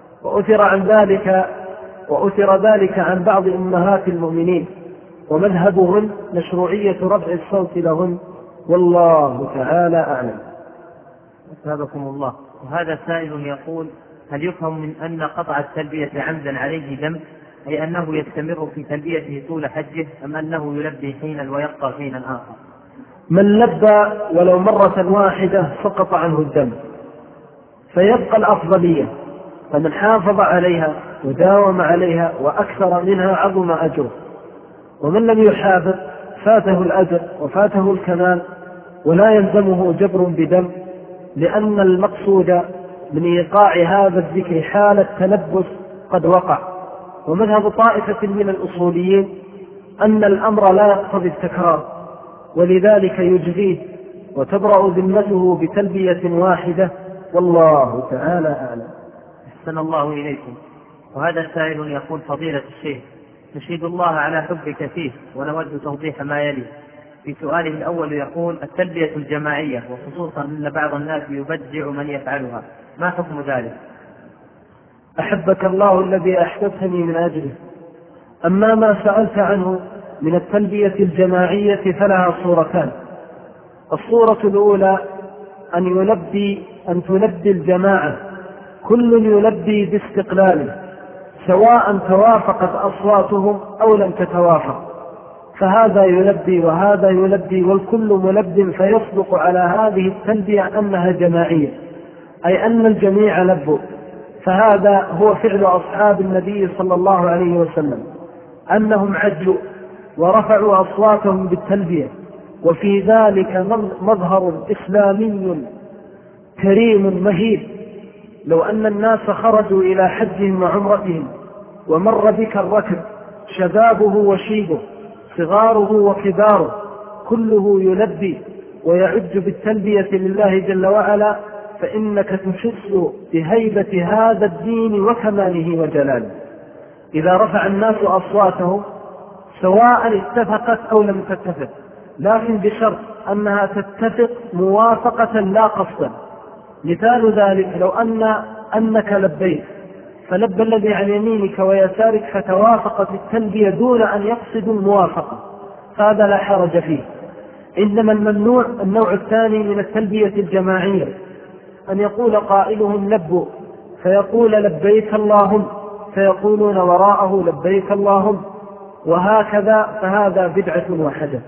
وأثر ذلك عن بعض أمهات المؤمنين، ومذهبهن مشروعية رفع الصوت لهن، والله تعالى أعلم. أثابكم الله. وهذا سائل يقول: هل يفهم من أن قطع التلبية عمدا عليه ذنب، أي أنه يستمر في تلبيته طول حجه، أم أنه يلبي حينا ويبقى حينا آخر؟ من لبى ولو مرة واحدة سقط عنه الدم، فيبقى الأفضلية، فمن حافظ عليها وداوم عليها وأكثر منها عظم أجره، ومن لم يحافظ فاته الأجر وفاته الكمال، ولا يلزمه جبر بدم، لأن المقصود من إيقاع هذا الذكر حال التلبس قد وقع. ومذهب طائفة من الأصوليين أن الأمر لا يقتضي التكرار، ولذلك يجزيه وتبرأ ذمته بتلبية واحدة، والله تعالى أعلم. أحسن الله إليكم. وهذا سائل يقول: فضيلة الشيخ، نشهد الله على حبك فيه ونود توضيح ما يلي: في سؤاله الأول يقول التلبية الجماعية، وخصوصا أن بعض الناس يبدع من يفعلها، ما حكم ذلك؟ أحبك الله الذي أحببتني من أجله. أما ما سألت عنه من التلبية الجماعية فلها صورتان. الصورة الأولى أن تلبي الجماعة، كل يلبي باستقلاله سواء توافقت أصواتهم أو لم تتوافق، فهذا يلبي وهذا يلبي والكل ملب، فيصدق على هذه التلبية أنها جماعية، أي أن الجميع لبوا. فهذا هو فعل أصحاب النبي صلى الله عليه وسلم، أنهم عجوا ورفعوا أصواتهم بالتلبية، وفي ذلك مظهر إسلامي كريم مهيب. لو أن الناس خرجوا إلى حجهم وعمرتهم ومر بك الركب شبابه وشيبه صغاره وكباره كله يلبي ويعج بالتلبية لله جل وعلا، فإنك تحس بهيبة هذا الدين وكماله وجلاله. إذا رفع الناس أصواتهم سواء اتفقت أو لم تتفق، لكن بشرط أنها تتفق موافقة لا قصدا. مثال ذلك لو أنك لبيت فلبى الذي عن يمينك ويسارك فتوافقت التلبية دون أن يقصدوا الموافقة، هذا لا حرج فيه. إنما الممنوع النوع الثاني من التلبية الجماعية، أن يقول قائلهم لبوا فيقول لبيك اللهم، فيقولون وراءه لبيك اللهم، وهكذا، فهذا بدعة وحدث.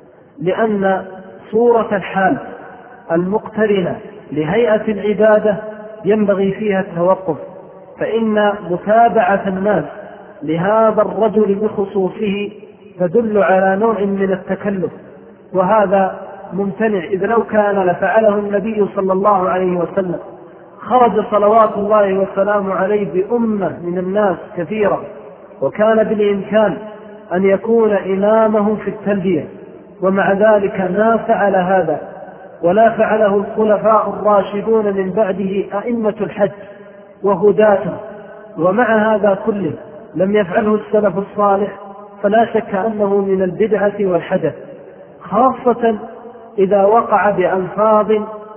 لأن صورة الحال المقترنة لهيئة العبادة ينبغي فيها التوقف، فإن متابعة الناس لهذا الرجل بخصوصه تدل على نوع من التكلف، وهذا ممتنع، إذ لو كان لفعله النبي صلى الله عليه وسلم. خرج صلوات الله والسلام عليه بأمة من الناس كثيرة، وكان بالإمكان أن يكون إمامهم في التلبية، ومع ذلك ما فعل هذا، ولا فعله الخلفاء الراشدون من بعده أئمة الحج وهداته. ومع هذا كله لم يفعله السلف الصالح، فلا شك أنه من البدعة والحدث، خاصة إذا وقع بألفاظ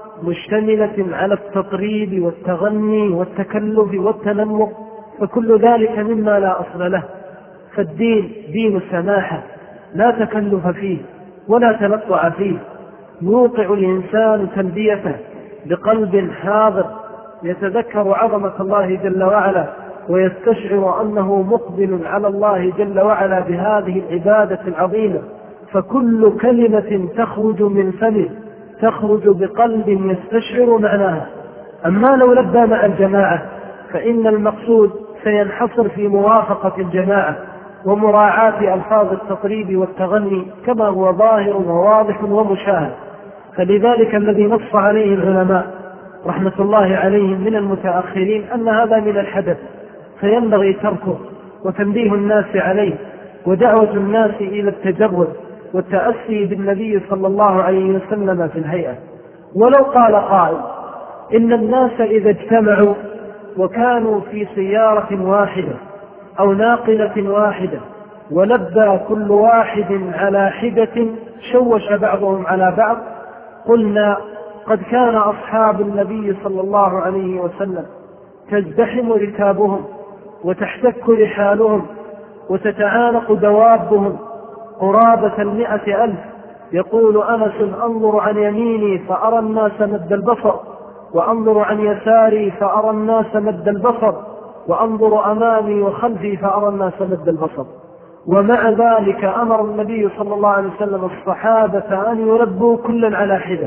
مشتملة على التطريب والتغني والتكلف والتنمق، فكل ذلك مما لا أصل له. فالدين دين السماحة، لا تكلف فيه ولا تنطع فيه، يوقع الإنسان تلبيته بقلب حاضر يتذكر عظمة الله جل وعلا، ويستشعر أنه مقبل على الله جل وعلا بهذه العبادة العظيمة. فكل كلمة تخرج من فمه تخرج بقلب يستشعر معناها. أما لو لبى مع الجماعة فإن المقصود سينحصر في موافقة الجماعة ومراعاة ألفاظ التطريب والتغني كما هو ظاهر وواضح ومشاهد. فلذلك الذي نص عليه العلماء رحمة الله عليهم من المتأخرين أن هذا من الحدث، فينبغي تركه وتنبيه الناس عليه ودعوة الناس إلى التجرد والتأسي بالنبي صلى الله عليه وسلم في الهيئة. ولو قال قائل إن الناس إذا اجتمعوا وكانوا في سيارة واحدة أو ناقلة واحدة ولبى كل واحد على حدة شوش بعضهم على بعض، قلنا قد كان أصحاب النبي صلى الله عليه وسلم تزدحم ركابهم وتحتك رحالهم وتتعانق دوابهم قرابة 100,000. يقول أنس أنظر عن يميني فأرى الناس مد البصر، وأنظر عن يساري فأرى الناس مد البصر، وأنظر أمامي وخلفي فأرى الناس مد البصر. ومع ذلك أمر النبي صلى الله عليه وسلم الصحابة أن يلبوا كلا على حدة.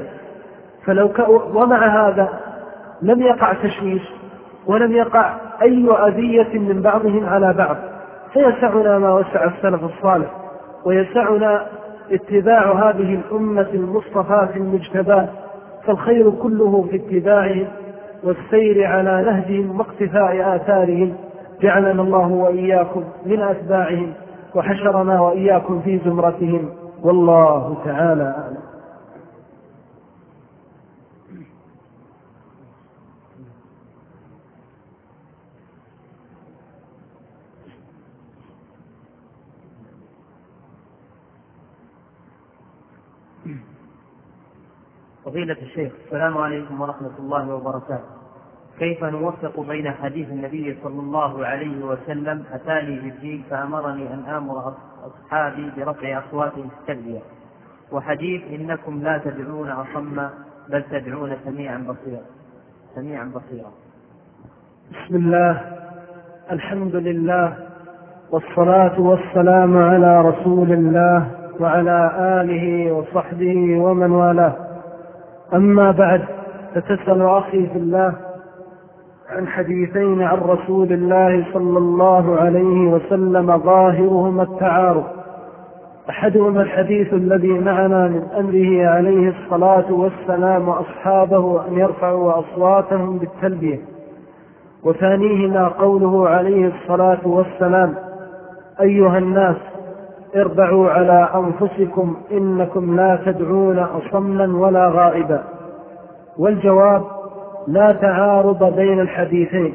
ومع هذا لم يقع تشويش ولم يقع أي أذية من بعضهم على بعض. فيسعنا ما وسع السلف الصالح، ويسعنا اتباع هذه الأمة المصطفاة المجتباة، فالخير كله في اتباعهم والسير على نهجهم واقتفاء آثارهم. جعلنا الله وإياكم من أتباعهم وحشرنا وإياكم في زمرتهم، والله تعالى أعلم. فضيلة الشيخ، السلام عليكم ورحمة الله وبركاته. كيف نوفق بين حديث النبي صلى الله عليه وسلم أتاني بالدين فأمرني أن آمر أصحابي برفع أصواتهم في التلبية، وحديث إنكم لا تدعون أصم بل تدعون سميعا بصيرا؟ بسم الله، الحمد لله، والصلاة والسلام على رسول الله وعلى آله وصحبه ومن والاه. أما بعد، فتسأل أخي في الله عن حديثين عن رسول الله صلى الله عليه وسلم ظاهرهما التعارض. أحدهما الحديث الذي معنا من أمره عليه الصلاة والسلام أصحابه أن يرفعوا أصواتهم بالتلبية، وثانيهما قوله عليه الصلاة والسلام: أيها الناس اربعوا على أنفسكم إنكم لا تدعون أصما ولا غائبا. والجواب: لا تعارض بين الحديثين،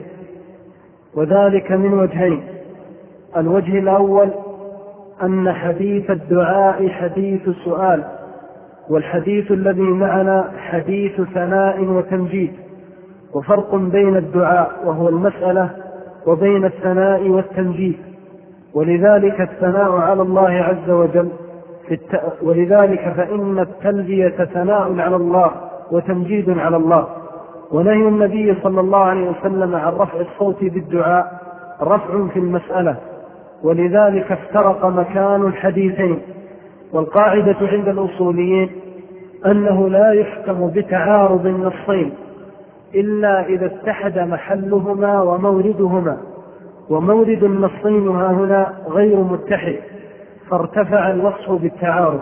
وذلك من وجهين. الوجه الأول أن حديث الدعاء حديث سؤال، والحديث الذي معنا حديث ثناء وتمجيد، وفرق بين الدعاء وهو المسألة وبين الثناء والتمجيد. ولذلك الثناء على الله عز وجل ولذلك فإن التلبية ثناء على الله وتمجيد على الله. ونهي النبي صلى الله عليه وسلم عن رفع الصوت بالدعاء رفع في المسألة، ولذلك افترق مكان الحديثين. والقاعدة عند الأصوليين أنه لا يحكم بتعارض النصين إلا إذا اتحد محلهما وموردهما، ومورد النصين هنا غير متحد، فارتفع الوصف بالتعارض.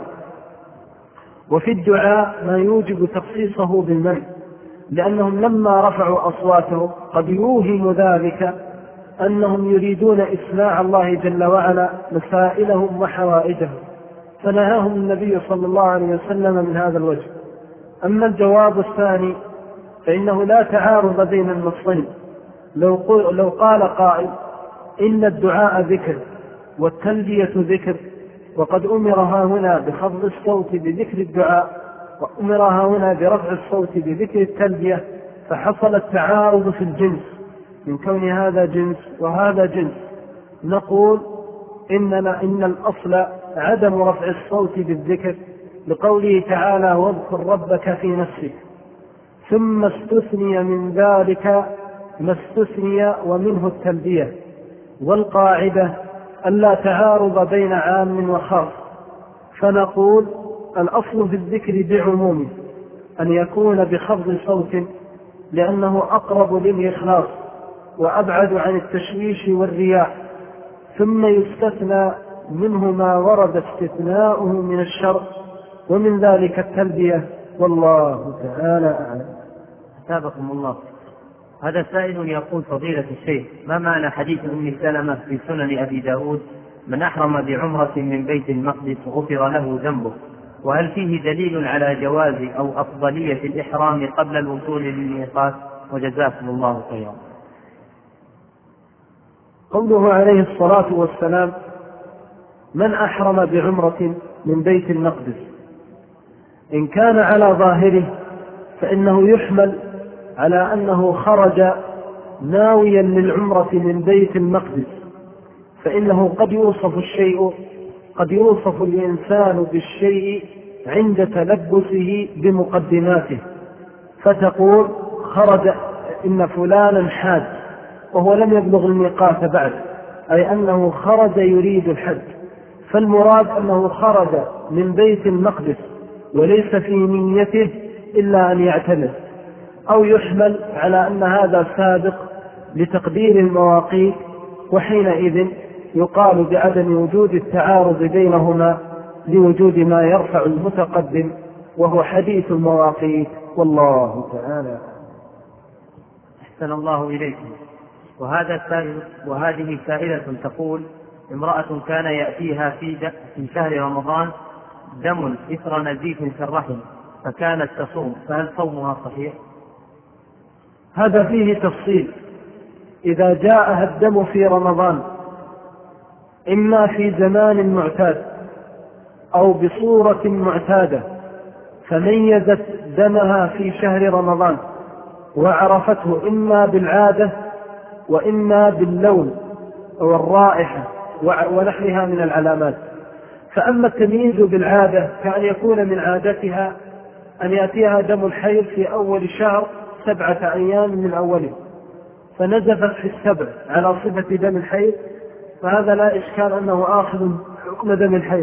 وفي الدعاء ما يوجب تخصيصه بالمنع، لأنهم لما رفعوا أصواتهم قد يوهم ذلك أنهم يريدون إسماع الله جل وعلا مسائلهم وحوائجهم، فنهاهم النبي صلى الله عليه وسلم من هذا الوجه. أما الجواب الثاني فإنه لا تعارض بين النصين. لو قال قائل إن الدعاء ذكر والتلبية ذكر، وقد أمرها هنا بخفض الصوت بذكر الدعاء وأمرها هنا برفع الصوت بذكر التلبية، فحصل التعارض في الجنس من كون هذا جنس وهذا جنس. نقول إن الأصل عدم رفع الصوت بالذكر، لقوله تعالى: واذكر ربك في نفسك، ثم استثني من ذلك ما استثني ومنه التلبية. والقاعدة ألا تعارض بين عام وخاص، فنقول الأصل في الذكر بعمومه أن يكون بخفض صوت، لأنه أقرب للإخلاص وأبعد عن التشويش والرياء، ثم يستثنى منه ما ورد استثناؤه من الشرع، ومن ذلك التلبية، والله تعالى أعلم. أثابكم الله. هذا سائل يقول: فضيلة الشيخ، ما معنى حديث أم سلمة في سنن أبي داود: من أحرم بعمرة من بيت المقدس غفر له ذنبه؟ وهل فيه دليل على جواز أو أفضلية الإحرام قبل الوصول للميقات؟ وجزاكم الله خيرا. قوله عليه الصلاة والسلام: من أحرم بعمرة من بيت المقدس، إن كان على ظاهره فإنه يحمل على أنه خرج ناويا للعمرة من بيت المقدس، فإنه قد يوصف الإنسان بالشيء عند تلبسه بمقدماته، فتقول خرج إن فلانا حاج وهو لم يبلغ الميقات بعد، أي أنه خرج يريد الحج. فالمراد أنه خرج من بيت المقدس وليس في نيته إلا أن يعتمد. أو يحمل على أن هذا سابق لتقدير المواقيت، وحينئذ يقال بعدم وجود التعارض بينهما لوجود ما يرفع المتقدم وهو حديث المواقيت، والله تعالى. أحسن الله إليكم. وهذه سائلة تقول: امرأة كان يأتيها في شهر رمضان دم إثر نزيف في الرحم فكانت تصوم، فهل صومها صحيح؟ هذا فيه تفصيل. إذا جاءها الدم في رمضان إما في زمان معتاد أو بصورة معتادة فميزت دمها في شهر رمضان وعرفته إما بالعادة وإما باللون أو الرائحة ونحوها من العلامات. فأما التمييز بالعادة كأن يكون من عادتها أن يأتيها دم الحيض في أول شهر 7 أيام من أوله فنزفت في السبع على صفة دم الحيض، فهذا لا إشكال أنه آخذ حكم دم الحيض.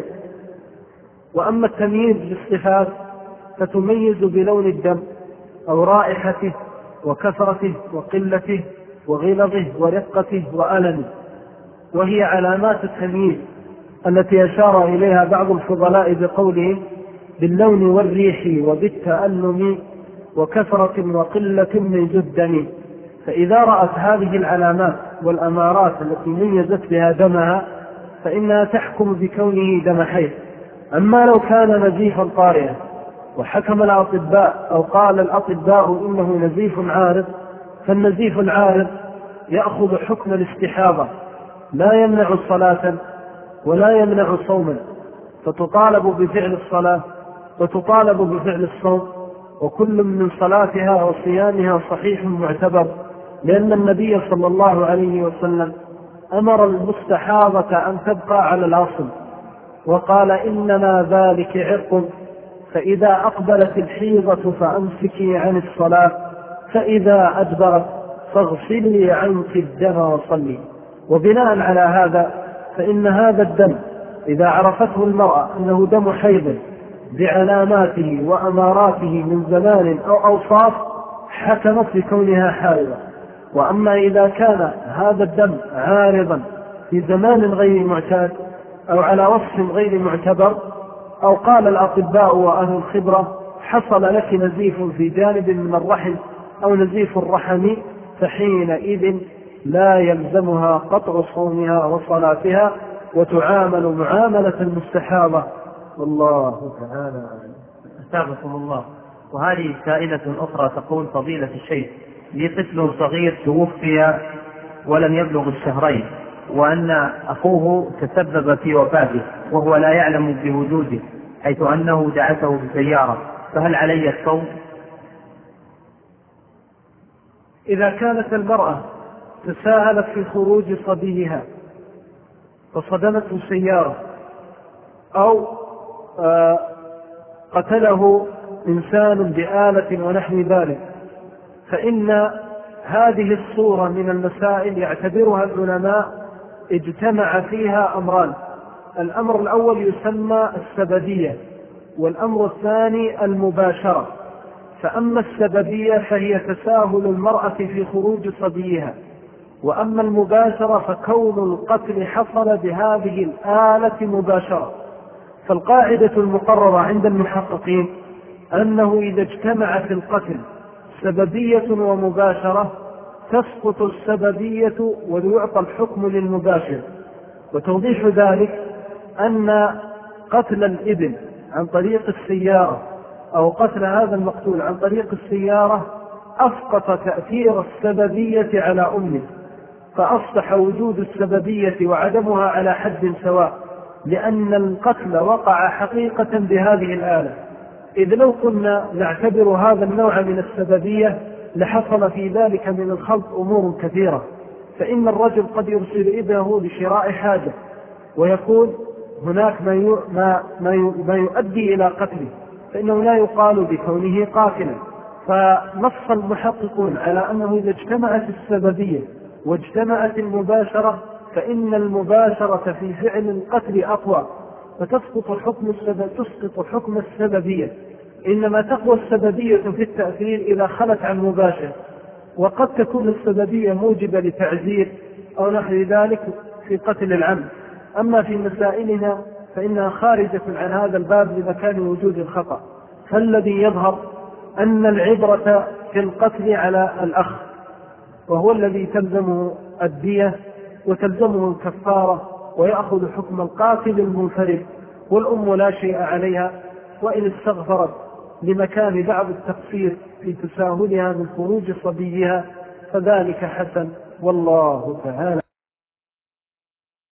وأما التمييز بالصفات فتميز بلون الدم أو رائحته وكثرته وقلته وغلظه ورقته وألمه، وهي علامات التمييز التي أشار إليها بعض الفضلاء بقولهم باللون والريح وبالتألم وكثرة وقلة من الدم. فإذا رأت هذه العلامات والأمارات التي ميزت بها دمها فإنها تحكم بكونه دم حيض. أما لو كان نزيفا طارئا وحكم الأطباء أو قال الأطباء إنه نزيف عارض، فالنزيف العارض يأخذ حكم الاستحاضة، لا يمنع صلاة ولا يمنع صوما، فتطالب بفعل الصلاة وتطالب بفعل الصوم، وكل من صلاتها وصيامها صحيح معتبر، لأن النبي صلى الله عليه وسلم أمر المستحاضة أن تبقى على الأصل وقال إنما ذلك عرق، فإذا أقبلت الحيضة فأمسكي عن الصلاة، فإذا أدبرت فاغسلي عنك الدم وصلي. وبناء على هذا فإن هذا الدم إذا عرفته المرأة أنه دم حيض بعلاماته وأماراته من زمان أو أوصاف حكمت بكونها حائضة. وأما إذا كان هذا الدم عارضا في زمان غير معتاد أو على وصف غير معتبر، أو قال الأطباء وأهل الخبرة حصل لك نزيف في جانب من الرحم أو نزيف الرحم، فحينئذ لا يلزمها قطع صومها وصلاتها وتعامل معاملة المستحاضة. والله تعالى أعلم. أستغفركم الله. وهذه سائلة أخرى تقول فضيلة الشيخ، لي طفل صغير توفي ولم يبلغ الشهرين، وأن أخوه تسبب في وفاته وهو لا يعلم بوجوده، حيث أنه دعسه بسيارة، فهل علي الصوم؟ إذا كانت المرأة تساهلت في خروج صبيها فصدمته سيارة أو قتله إنسان بآلة ونحو ذلك، فإن هذه الصورة من المسائل يعتبرها العلماء اجتمع فيها أمران. الأمر الأول يسمى السببية، والأمر الثاني المباشرة. فأما السببية فهي تساهل المرأة في خروج صبيها، وأما المباشرة فكون القتل حصل بهذه الآلة مباشرة. فالقاعدة المقررة عند المحققين أنه إذا اجتمع في القتل سببية ومباشرة تسقط السببية ويعطى الحكم للمباشر. وتوضيح ذلك أن قتل الابن عن طريق السيارة أو قتل هذا المقتول عن طريق السيارة أسقط تأثير السببية على أمه، فأصبح وجود السببية وعدمها على حد سواء، لأن القتل وقع حقيقة بهذه الآلة. إذ لو كنا نعتبر هذا النوع من السببية لحصل في ذلك من الخلط أمور كثيرة. فإن الرجل قد يرسل ابنه لشراء حاجة ويكون هناك ما يؤدي إلى قتله، فإنه لا يقال بكونه قاتلا. فنص المحققون على أنه إذا اجتمعت السببية واجتمعت المباشرة فإن المباشرة في فعل القتل أقوى، فتسقط حكم السببية. إنما تقوى السببية في التأثير إذا خلت عن مباشر، وقد تكون السببية موجبة لتعزير أو نحو ذلك في قتل العمد. أما في مسائلنا فإنها خارجة عن هذا الباب لمكان وجود الخطأ. فالذي يظهر أن العبرة في القتل على الأخ، وهو الذي تلزمه الدية وتلزمه الكفارة ويأخذ حكم القاتل المنفرد، والأم لا شيء عليها، وإن استغفرت لمكان بعض التقصير في تساهلها من خروج صبيها فذلك حسن، والله تعالى.